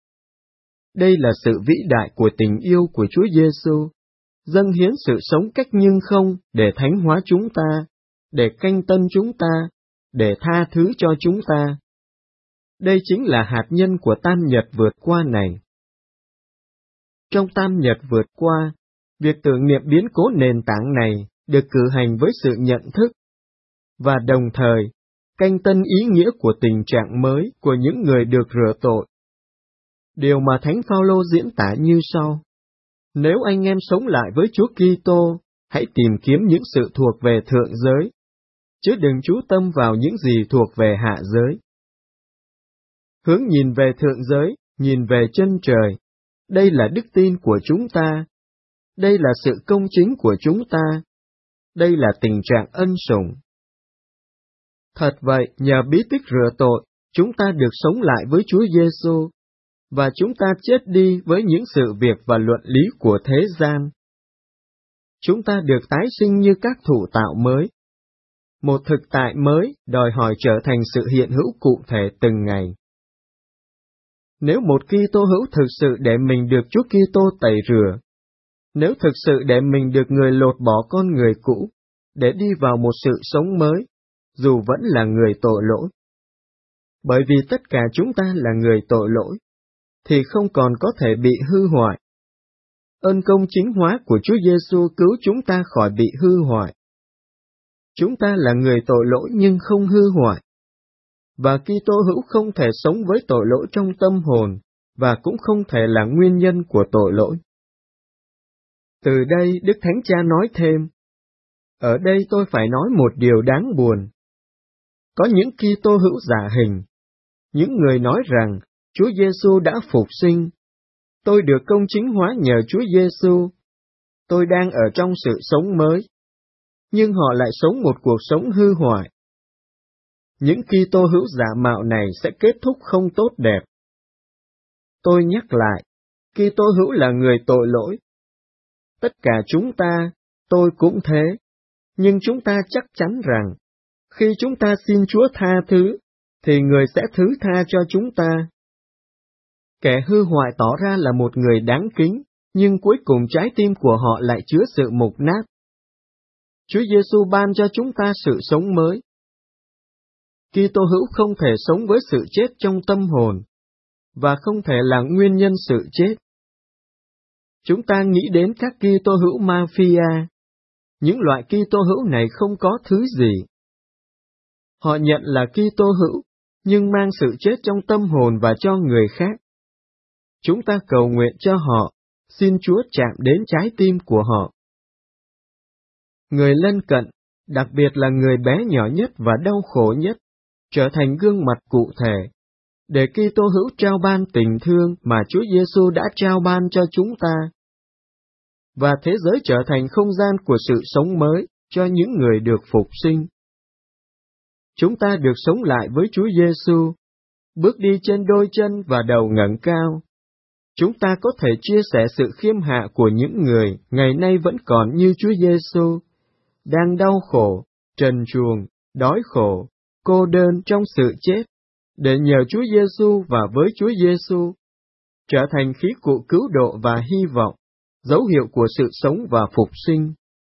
Đây là sự vĩ đại của tình yêu của Chúa Giêsu, dâng hiến sự sống cách nhưng không để thánh hóa chúng ta, để canh tân chúng ta, để tha thứ cho chúng ta. Đây chính là hạt nhân của Tam Nhật vượt qua này. Trong Tam Nhật vượt qua, việc tưởng niệm biến cố nền tảng này được cử hành với sự nhận thức, và đồng thời, canh tân ý nghĩa của tình trạng mới của những người được rửa tội. Điều mà Thánh Phaolô diễn tả như sau: Nếu anh em sống lại với Chúa Kitô, hãy tìm kiếm những sự thuộc về thượng giới, chứ đừng chú tâm vào những gì thuộc về hạ giới. Hướng nhìn về thượng giới, nhìn về chân trời, đây là đức tin của chúng ta, đây là sự công chính của chúng ta, đây là tình trạng ân sủng. Thật vậy, nhờ bí tích rửa tội, chúng ta được sống lại với Chúa Giêsu, và chúng ta chết đi với những sự việc và luận lý của thế gian. chúng ta được tái sinh như các thụ tạo mới. Một thực tại mới đòi hỏi trở thành sự hiện hữu cụ thể từng ngày. Nếu một Kitô hữu thực sự để mình được Chúa Kitô tẩy rửa, nếu thực sự để mình được Người lột bỏ con người cũ, để đi vào một sự sống mới, dù vẫn là người tội lỗi. Bởi vì tất cả chúng ta là người tội lỗi, thì không còn có thể bị hư hoại. Ơn công chính hóa của Chúa Giêsu cứu chúng ta khỏi bị hư hoại. Chúng ta là người tội lỗi nhưng không hư hoại. Và Kitô hữu không thể sống với tội lỗi trong tâm hồn, và cũng không thể là nguyên nhân của tội lỗi. Từ đây Đức Thánh Cha nói thêm, ở đây tôi phải nói một điều đáng buồn. Có những Kitô hữu giả hình, những người nói rằng Chúa Giêsu đã phục sinh, tôi được công chính hóa nhờ Chúa Giêsu, tôi đang ở trong sự sống mới, nhưng họ lại sống một cuộc sống hư hoại. Những Kitô hữu giả mạo này sẽ kết thúc không tốt đẹp. Tôi nhắc lại, Kitô hữu là người tội lỗi. Tất cả chúng ta, tôi cũng thế, nhưng chúng ta chắc chắn rằng, khi chúng ta xin Chúa tha thứ, thì Người sẽ thứ tha cho chúng ta. Kẻ hư hoại tỏ ra là một người đáng kính, nhưng cuối cùng trái tim của họ lại chứa sự mục nát. Chúa Giêsu ban cho chúng ta sự sống mới. Kitô hữu không thể sống với sự chết trong tâm hồn, và không thể là nguyên nhân sự chết. Chúng ta nghĩ đến các Kitô hữu mafia. Những loại Kitô hữu này không có thứ gì. Họ nhận là Kitô hữu, nhưng mang sự chết trong tâm hồn và cho người khác. Chúng ta cầu nguyện cho họ, xin Chúa chạm đến trái tim của họ. Người lân cận, đặc biệt là người bé nhỏ nhất và đau khổ nhất, trở thành gương mặt cụ thể, để Kitô hữu trao ban tình thương mà Chúa Giêsu đã trao ban cho chúng ta. Và thế giới trở thành không gian của sự sống mới cho những người được phục sinh. Chúng ta được sống lại với Chúa Giêsu, bước đi trên đôi chân và đầu ngẩng cao. Chúng ta có thể chia sẻ sự khiêm hạ của những người ngày nay vẫn còn như Chúa Giêsu, đang đau khổ, trần truồng, đói khổ, cô đơn trong sự chết, để nhờ Chúa Giêsu và với Chúa Giêsu trở thành khí cụ cứu độ và hy vọng, dấu hiệu của sự sống và phục sinh.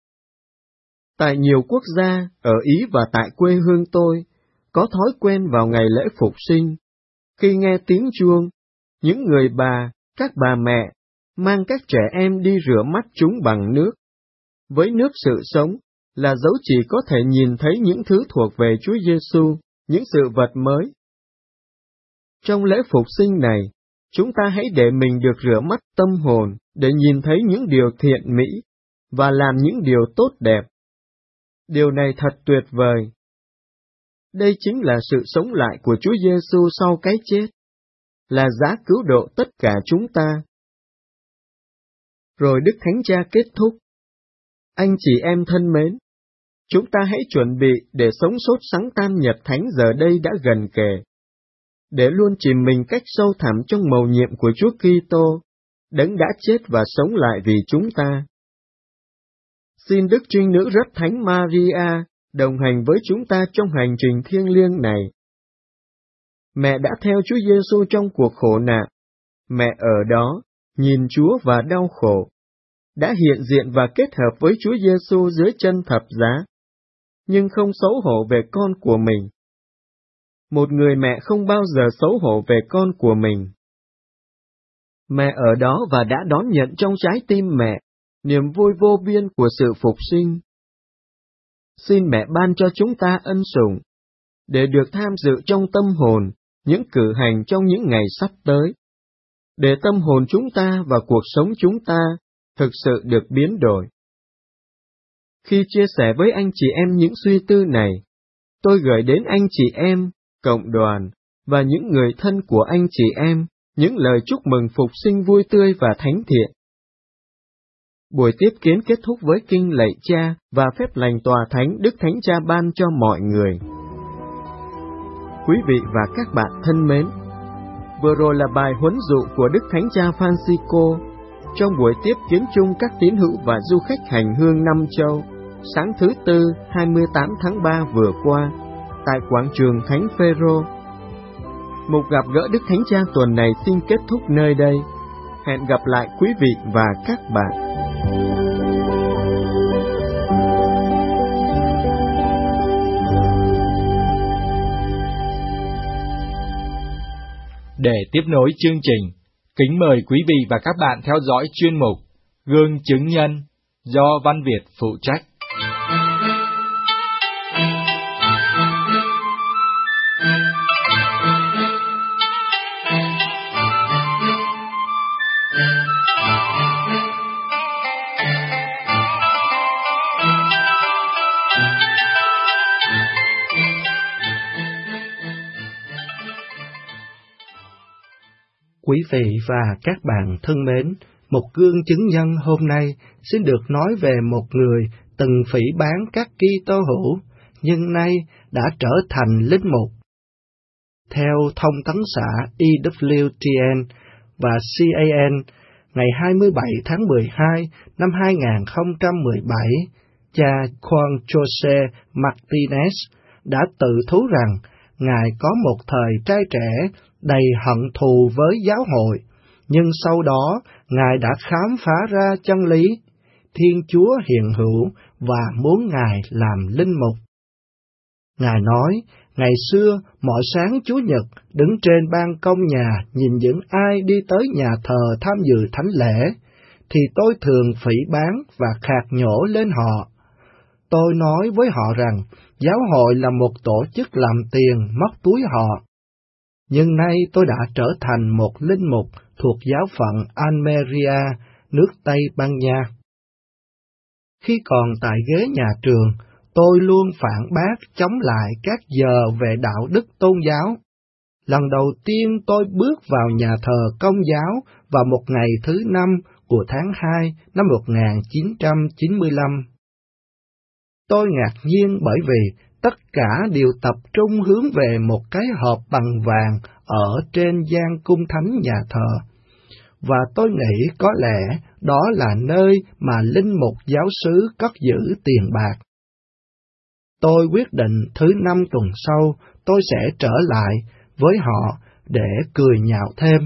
Tại nhiều quốc gia, ở Ý và tại quê hương tôi, có thói quen vào ngày lễ phục sinh. Khi nghe tiếng chuông, những người bà, các bà mẹ, mang các trẻ em đi rửa mắt chúng bằng nước. Với nước sự sống, là dấu chỉ có thể nhìn thấy những thứ thuộc về Chúa Giêsu, những sự vật mới. Trong lễ phục sinh này, chúng ta hãy để mình được rửa mắt tâm hồn, để nhìn thấy những điều thiện mỹ, và làm những điều tốt đẹp. Điều này thật tuyệt vời. Đây chính là sự sống lại của Chúa Giêsu sau cái chết, là giá cứu độ tất cả chúng ta. Rồi Đức Thánh Cha kết thúc. Anh chị em thân mến, chúng ta hãy chuẩn bị để sống sốt sáng tam nhật thánh giờ đây đã gần kề, để luôn chìm mình cách sâu thẳm trong mầu nhiệm của Chúa Kitô, Đấng đã chết và sống lại vì chúng ta. Xin Đức Trinh Nữ Rất Thánh Maria đồng hành với chúng ta trong hành trình thiêng liêng này. Mẹ đã theo Chúa Giêsu trong cuộc khổ nạn. Mẹ ở đó, nhìn Chúa và đau khổ, đã hiện diện và kết hợp với Chúa Giêsu dưới chân thập giá, nhưng không xấu hổ về con của mình. Một người mẹ không bao giờ xấu hổ về con của mình. Mẹ ở đó và đã đón nhận trong trái tim mẹ niềm vui vô biên của sự phục sinh. Xin mẹ ban cho chúng ta ân sủng, để được tham dự trong tâm hồn những cử hành trong những ngày sắp tới, để tâm hồn chúng ta và cuộc sống chúng ta thực sự được biến đổi. Khi chia sẻ với anh chị em những suy tư này, tôi gửi đến anh chị em, cộng đoàn, và những người thân của anh chị em, những lời chúc mừng phục sinh vui tươi và thánh thiện. Buổi tiếp kiến kết thúc với kinh lạy Cha và phép lành tòa thánh Đức Thánh Cha ban cho mọi người. Quý vị và các bạn thân mến, vừa rồi là bài huấn dụ của Đức Thánh Cha Francisco trong buổi tiếp kiến chung các tín hữu và du khách hành hương năm châu, sáng thứ Tư 28 tháng 3 vừa qua, tại quảng trường Thánh Phêrô. Mục gặp gỡ Đức Thánh Cha tuần này xin kết thúc nơi đây. Hẹn gặp lại quý vị và các bạn. Để tiếp nối chương trình, kính mời quý vị và các bạn theo dõi chuyên mục Gương Chứng Nhân do Văn Việt phụ trách. Quý vị và các bạn thân mến, một gương chứng nhân hôm nay xin được nói về một người từng phỉ báng các Kitô hữu, nhưng nay đã trở thành linh mục. Theo Thông tấn xã EWTN và CAN, ngày 27 tháng 12 năm 2017, cha Juan José Martínez đã tự thú rằng Ngài có một thời trai trẻ đầy hận thù với giáo hội, nhưng sau đó Ngài đã khám phá ra chân lý, Thiên Chúa hiện hữu và muốn Ngài làm linh mục. Ngài nói, ngày xưa mỗi sáng Chủ nhật đứng trên ban công nhà nhìn những ai đi tới nhà thờ tham dự thánh lễ, thì tôi thường phỉ báng và khạc nhổ lên họ. Tôi nói với họ rằng giáo hội là một tổ chức làm tiền móc túi họ. Nhưng nay tôi đã trở thành một linh mục thuộc giáo phận Almeria, nước Tây Ban Nha. Khi còn tại ghế nhà trường, tôi luôn phản bác chống lại các giờ về đạo đức tôn giáo. Lần đầu tiên tôi bước vào nhà thờ Công giáo vào một ngày thứ 5 của tháng 2 năm 1995. Tôi ngạc nhiên bởi vì tất cả đều tập trung hướng về một cái hộp bằng vàng ở trên gian cung thánh nhà thờ, và tôi nghĩ có lẽ đó là nơi mà linh mục giáo xứ cất giữ tiền bạc. Tôi quyết định thứ 5 tuần sau tôi sẽ trở lại với họ để cười nhạo thêm.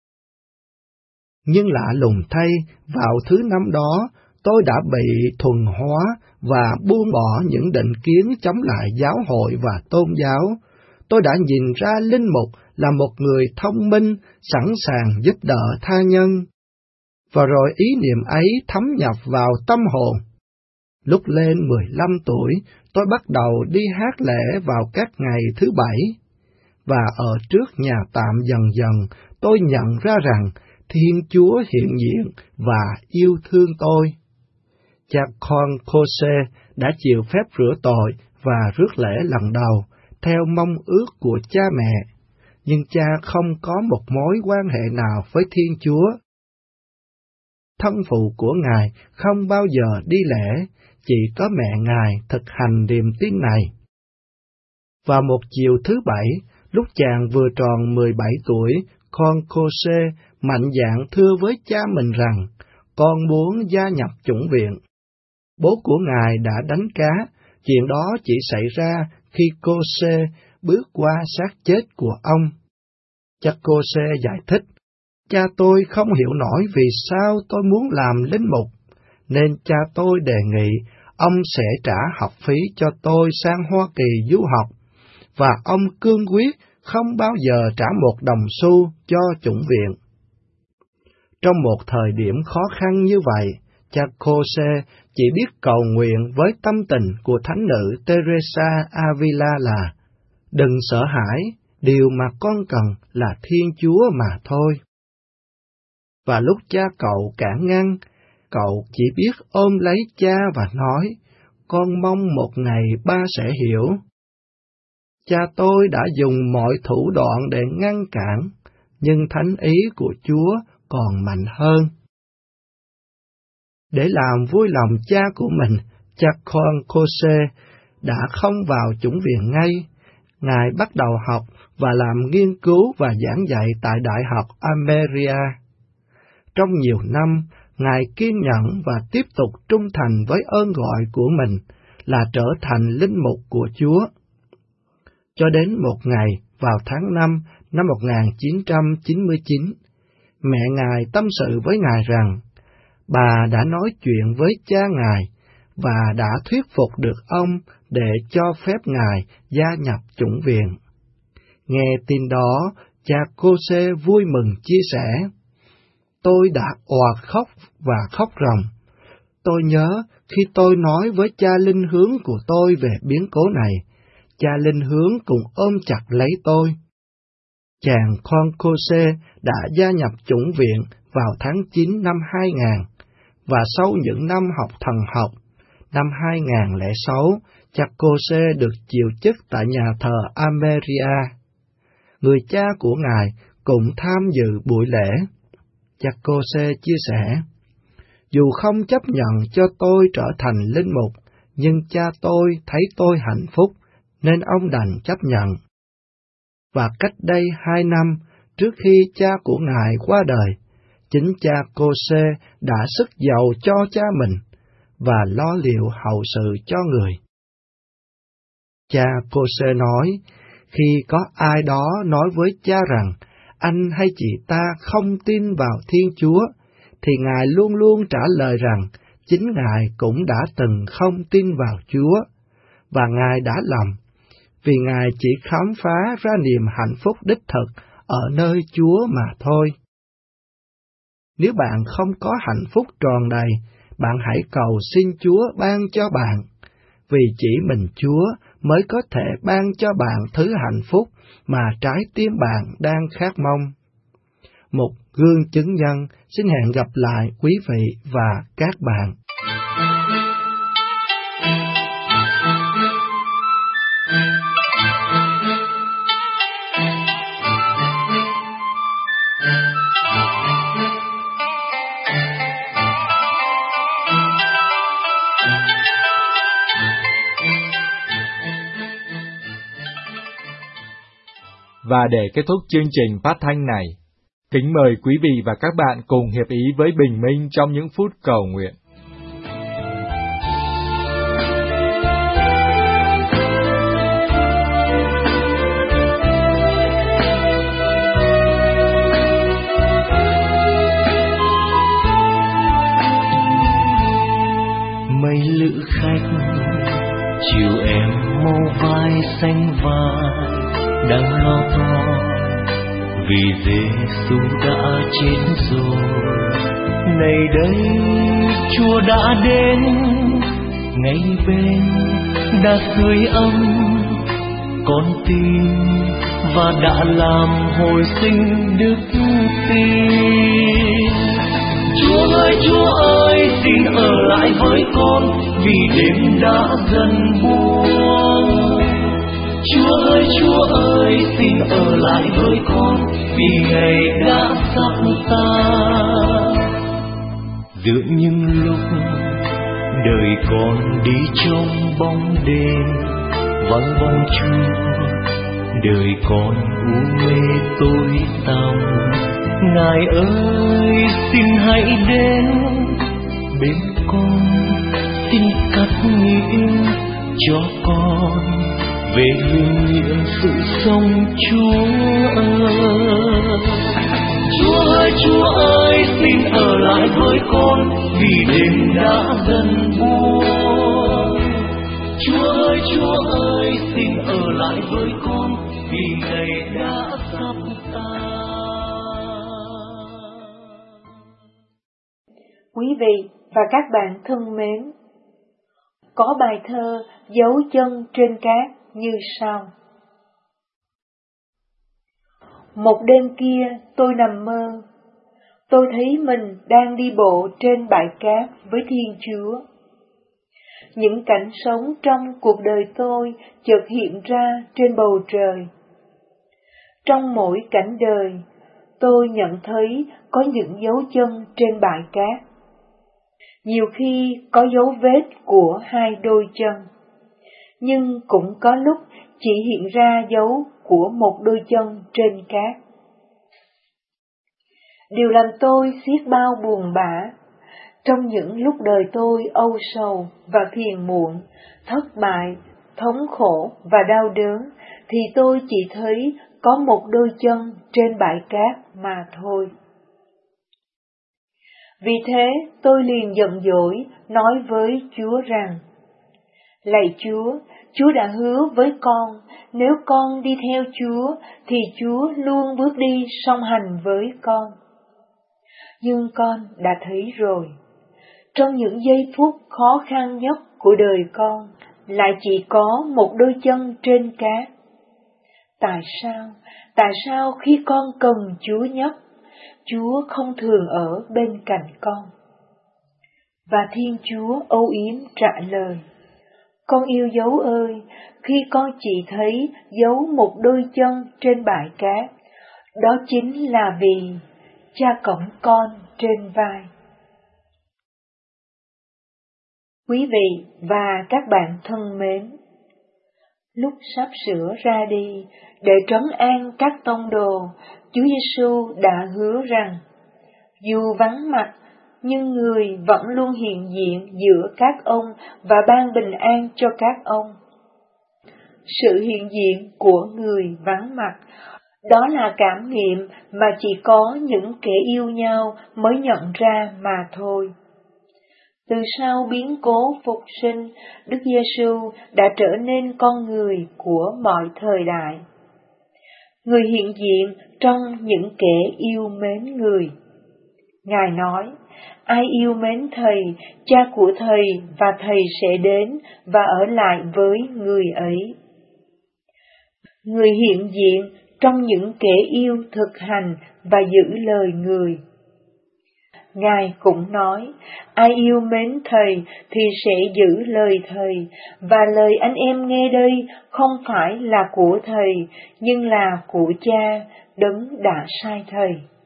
Nhưng lạ lùng thay, vào thứ 5 đó, tôi đã bị thuần hóa và buông bỏ những định kiến chống lại giáo hội và tôn giáo. Tôi đã nhìn ra linh mục là một người thông minh, sẵn sàng giúp đỡ tha nhân. Và rồi ý niệm ấy thấm nhập vào tâm hồn. Lúc lên 15 tuổi, tôi bắt đầu đi hát lễ vào các ngày thứ Bảy. Và ở trước nhà tạm dần dần, tôi nhận ra rằng Thiên Chúa hiện diện và yêu thương tôi. Cha Juan José đã chịu phép rửa tội và rước lễ lần đầu, theo mong ước của cha mẹ, nhưng cha không có một mối quan hệ nào với Thiên Chúa. Thân phụ của Ngài không bao giờ đi lễ, chỉ có mẹ Ngài thực hành niềm tin này. Vào một chiều thứ Bảy, lúc chàng vừa tròn 17 tuổi, con José mạnh dạn thưa với cha mình rằng, con muốn gia nhập chủng viện. Bố của Ngài đã đánh cá, chuyện đó chỉ xảy ra khi José bước qua xác chết của ông. Cha José giải thích, cha tôi không hiểu nổi vì sao tôi muốn làm linh mục, nên cha tôi đề nghị ông sẽ trả học phí cho tôi sang Hoa Kỳ du học, và ông cương quyết không bao giờ trả một đồng xu cho chủng viện. Trong một thời điểm khó khăn như vậy, cha José chỉ biết cầu nguyện với tâm tình của thánh nữ Teresa Avila là, đừng sợ hãi, điều mà con cần là Thiên Chúa mà thôi. Và lúc cha cậu cản ngăn, cậu chỉ biết ôm lấy cha và nói, con mong một ngày ba sẽ hiểu. Cha tôi đã dùng mọi thủ đoạn để ngăn cản, nhưng thánh ý của Chúa còn mạnh hơn. Để làm vui lòng cha của mình, cha Juan José đã không vào chủng viện ngay. Ngài bắt đầu học và làm nghiên cứu và giảng dạy tại Đại học Almeria. Trong nhiều năm, Ngài kiên nhẫn và tiếp tục trung thành với ơn gọi của mình là trở thành linh mục của Chúa. Cho đến một ngày vào tháng 5 năm 1999, mẹ Ngài tâm sự với Ngài rằng bà đã nói chuyện với cha Ngài và đã thuyết phục được ông để cho phép Ngài gia nhập chủng viện. Nghe tin đó, cha Cô-xê vui mừng chia sẻ: "Tôi đã òa khóc và khóc ròng. Tôi nhớ khi tôi nói với cha linh hướng của tôi về biến cố này, cha linh hướng cùng ôm chặt lấy tôi." Chàng con Cô-xê đã gia nhập chủng viện vào tháng 9 năm 2000, và sau những năm học thần học, năm 2006, cha Cô-xê được chiều chức tại nhà thờ Ameria. Người cha của Ngài cũng tham dự buổi lễ. Cha Cô-xê chia sẻ: "Dù không chấp nhận cho tôi trở thành linh mục, nhưng cha tôi thấy tôi hạnh phúc, nên ông đành chấp nhận." Và cách đây 2 năm, trước khi cha của Ngài qua đời, chính cha Cô-xê đã sức giàu cho cha mình và lo liệu hậu sự cho người. Cha Cô-xê nói, khi có ai đó nói với cha rằng anh hay chị ta không tin vào Thiên Chúa, thì Ngài luôn luôn trả lời rằng chính Ngài cũng đã từng không tin vào Chúa, và Ngài đã lầm, vì Ngài chỉ khám phá ra niềm hạnh phúc đích thực ở nơi Chúa mà thôi. Nếu bạn không có hạnh phúc tròn đầy, bạn hãy cầu xin Chúa ban cho bạn, vì chỉ mình Chúa mới có thể ban cho bạn thứ hạnh phúc mà trái tim bạn đang khát mong. Một gương chứng nhân, xin hẹn gặp lại quý vị và các bạn. Và để kết thúc chương trình phát thanh này, kính mời quý vị và các bạn cùng hiệp ý với Bình Minh trong những phút cầu nguyện. Mấy lữ khách chiều em màu vai xanh vàng đang lo toan vì Giêsu đã chết rồi. Này đây Chúa đã đến, ngay bên đã sưởi ấm con tim và đã làm hồi sinh đức tin. Chúa ơi, xin ở lại với con vì đêm đã gần buông. Chúa ơi, xin ở lại với con vì ngày đã sắp tan. Giữa những lúc đời con đi trong bóng đêm vắng bóng Chúa, đời con u mê tối tăm, Ngài ơi xin hãy đến bên con, xin cắt nghĩa cho con về hương nhiệm sự sống. Chúa ơi, xin ở lại với con vì đêm đã gần buông. Chúa ơi, xin ở lại với con vì ngày đã sắp tan. Quý vị và các bạn thân mến, có bài thơ Dấu chân trên cát như sau. Một đêm kia tôi nằm mơ, tôi thấy mình đang đi bộ trên bãi cát với Thiên Chúa. Những cảnh sống trong cuộc đời tôi chợt hiện ra trên bầu trời. Trong mỗi cảnh đời, tôi nhận thấy có những dấu chân trên bãi cát. Nhiều khi có dấu vết của hai đôi chân, nhưng cũng có lúc chỉ hiện ra dấu của một đôi chân trên cát. điều làm tôi xiết bao buồn bã. Trong những lúc đời tôi âu sầu và phiền muộn, thất bại, thống khổ và đau đớn, thì tôi chỉ thấy có một đôi chân trên bãi cát mà thôi. Vì thế tôi liền giận dỗi nói với Chúa rằng: Lạy Chúa, Chúa đã hứa với con, nếu con đi theo Chúa, thì Chúa luôn bước đi song hành với con. Nhưng con đã thấy rồi, trong những giây phút khó khăn nhất của đời con, lại chỉ có một đôi chân trên cát. Tại sao khi con cần Chúa nhất, Chúa không thường ở bên cạnh con? Và Thiên Chúa âu yếm trả lời: Con yêu dấu ơi, khi con chỉ thấy dấu một đôi chân trên bãi cát, đó chính là vì Cha cõng con trên vai. Quý vị và các bạn thân mến, lúc sắp sửa ra đi để trấn an các tông đồ, Chúa Giêsu đã hứa rằng dù vắng mặt, nhưng Người vẫn luôn hiện diện giữa các ông và ban bình an cho các ông. Sự hiện diện của Người vắng mặt, đó là cảm nghiệm mà chỉ có những kẻ yêu nhau mới nhận ra mà thôi. Từ sau biến cố phục sinh, Đức Giêsu đã trở nên con người của mọi thời đại. Người hiện diện trong những kẻ yêu mến Người. Ngài nói: Ai yêu mến Thầy, Cha của Thầy và Thầy sẽ đến và ở lại với người ấy. Người hiện diện trong những kẻ yêu thực hành và giữ lời Người. Ngài cũng nói: Ai yêu mến Thầy thì sẽ giữ lời Thầy, và lời anh em nghe đây không phải là của Thầy, nhưng là của Cha, đấng đã sai Thầy.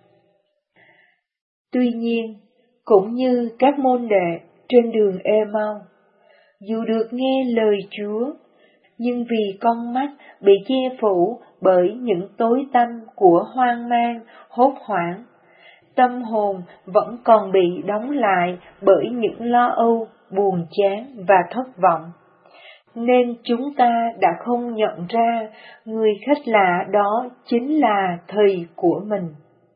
Tuy nhiên, cũng như các môn đệ trên đường Ê-mau, dù được nghe lời Chúa, nhưng vì con mắt bị che phủ bởi những tối tăm của hoang mang, hốt hoảng, tâm hồn vẫn còn bị đóng lại bởi những lo âu, buồn chán và thất vọng. Nên chúng ta đã không nhận ra người khách lạ đó chính là Thầy của mình.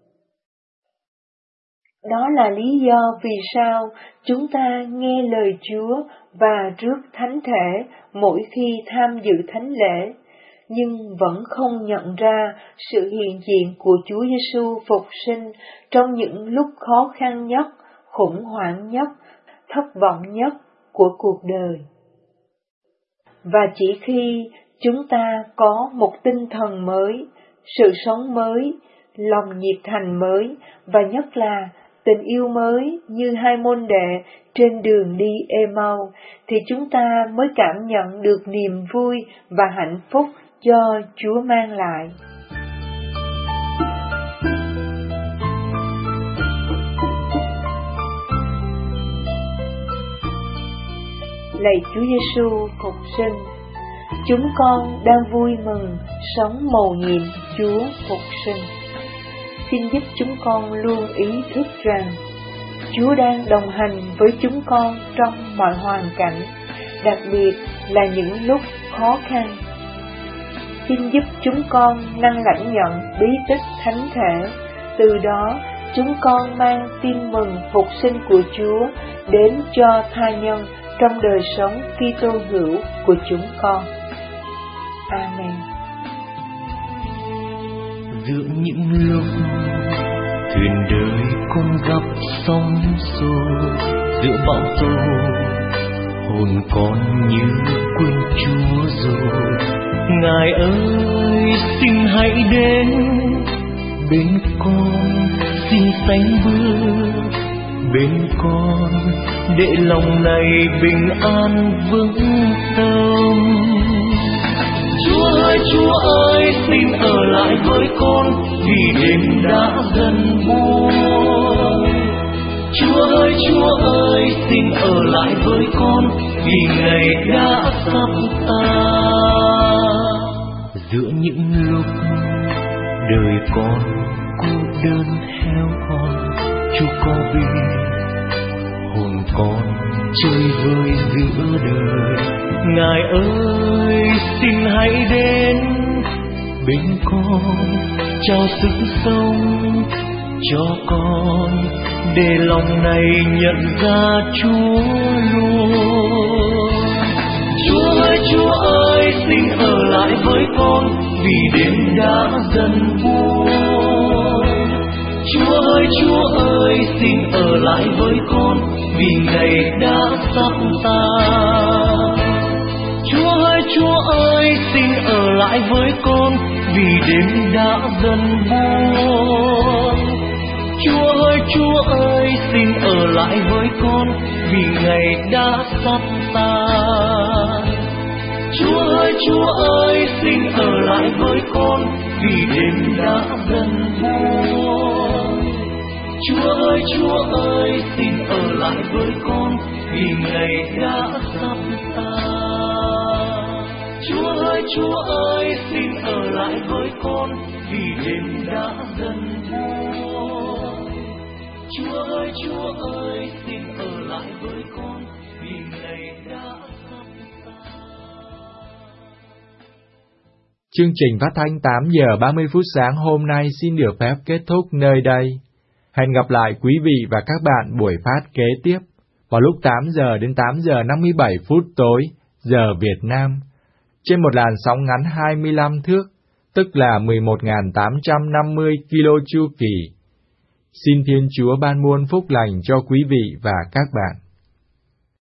Đó là lý do vì sao chúng ta nghe lời Chúa và rước thánh thể mỗi khi tham dự thánh lễ, nhưng vẫn không nhận ra sự hiện diện của Chúa Giêsu phục sinh trong những lúc khó khăn nhất, khủng hoảng nhất, thất vọng nhất của cuộc đời. Và chỉ khi chúng ta có một tinh thần mới, sự sống mới, lòng nhiệt thành mới, và nhất là tình yêu mới như hai môn đệ trên đường đi Ê-mau, thì chúng ta mới cảm nhận được niềm vui và hạnh phúc do Chúa mang lại. Lạy Chúa Giêsu phục sinh, chúng con đang vui mừng sống mầu nhiệm Chúa phục sinh. Xin giúp chúng con luôn ý thức rằng Chúa đang đồng hành với chúng con trong mọi hoàn cảnh, đặc biệt là những lúc khó khăn. Xin giúp chúng con năng lãnh nhận bí tích thánh thể, từ đó chúng con mang tin mừng phục sinh của Chúa đến cho tha nhân trong đời sống Kitô hữu của chúng con. Amen. Giữa những lúc thuyền đời con gặp sóng xô, giữa bão tố hồn con như quên Chúa rồi. Ngài ơi, xin hãy đến bên con, xin sánh bước bên con, để lòng này bình an vững tâm. Chúa ơi, xin ở lại với con, vì đêm đã dần buông. Chúa ơi, xin ở lại với con, vì ngày đã sắp ta. Giữa những lúc đời con cô đơn heo hon. Chúa có vì hồn con chơi vơi giữa đời. Ngài ơi, xin hãy đến bên con, trao sức sống cho con, để lòng này nhận ra Chúa luôn. Chúa ơi, xin ở lại với con, vì đêm đã dần buông. Chúa ơi, xin ở lại với con, vì ngày đã sắp tan. Chúa ơi, xin ở lại với con, vì đêm đã dần buông. Chúa ơi, xin ở lại với con, vì ngày đã sắp tan. Chúa ơi, xin ở lại với con, vì đêm đã dần buông. Chúa ơi, xin ở lại với con, vì ngày đã sắp tan. Chúa ơi, xin ở lại với con, vì đêm đã dần buông. Chúa ơi, xin ở lại với con, vì ngày đã sắp tan. Chương trình phát thanh 8 giờ 30 phút sáng hôm nay xin được phép kết thúc nơi đây. Hẹn gặp lại quý vị và các bạn buổi phát kế tiếp vào lúc 8 giờ đến 8 giờ 57 phút tối giờ Việt Nam trên một làn sóng ngắn 25 thước, tức là 11.850 kilo chu kỳ. Xin Thiên Chúa ban muôn phúc lành cho quý vị và các bạn.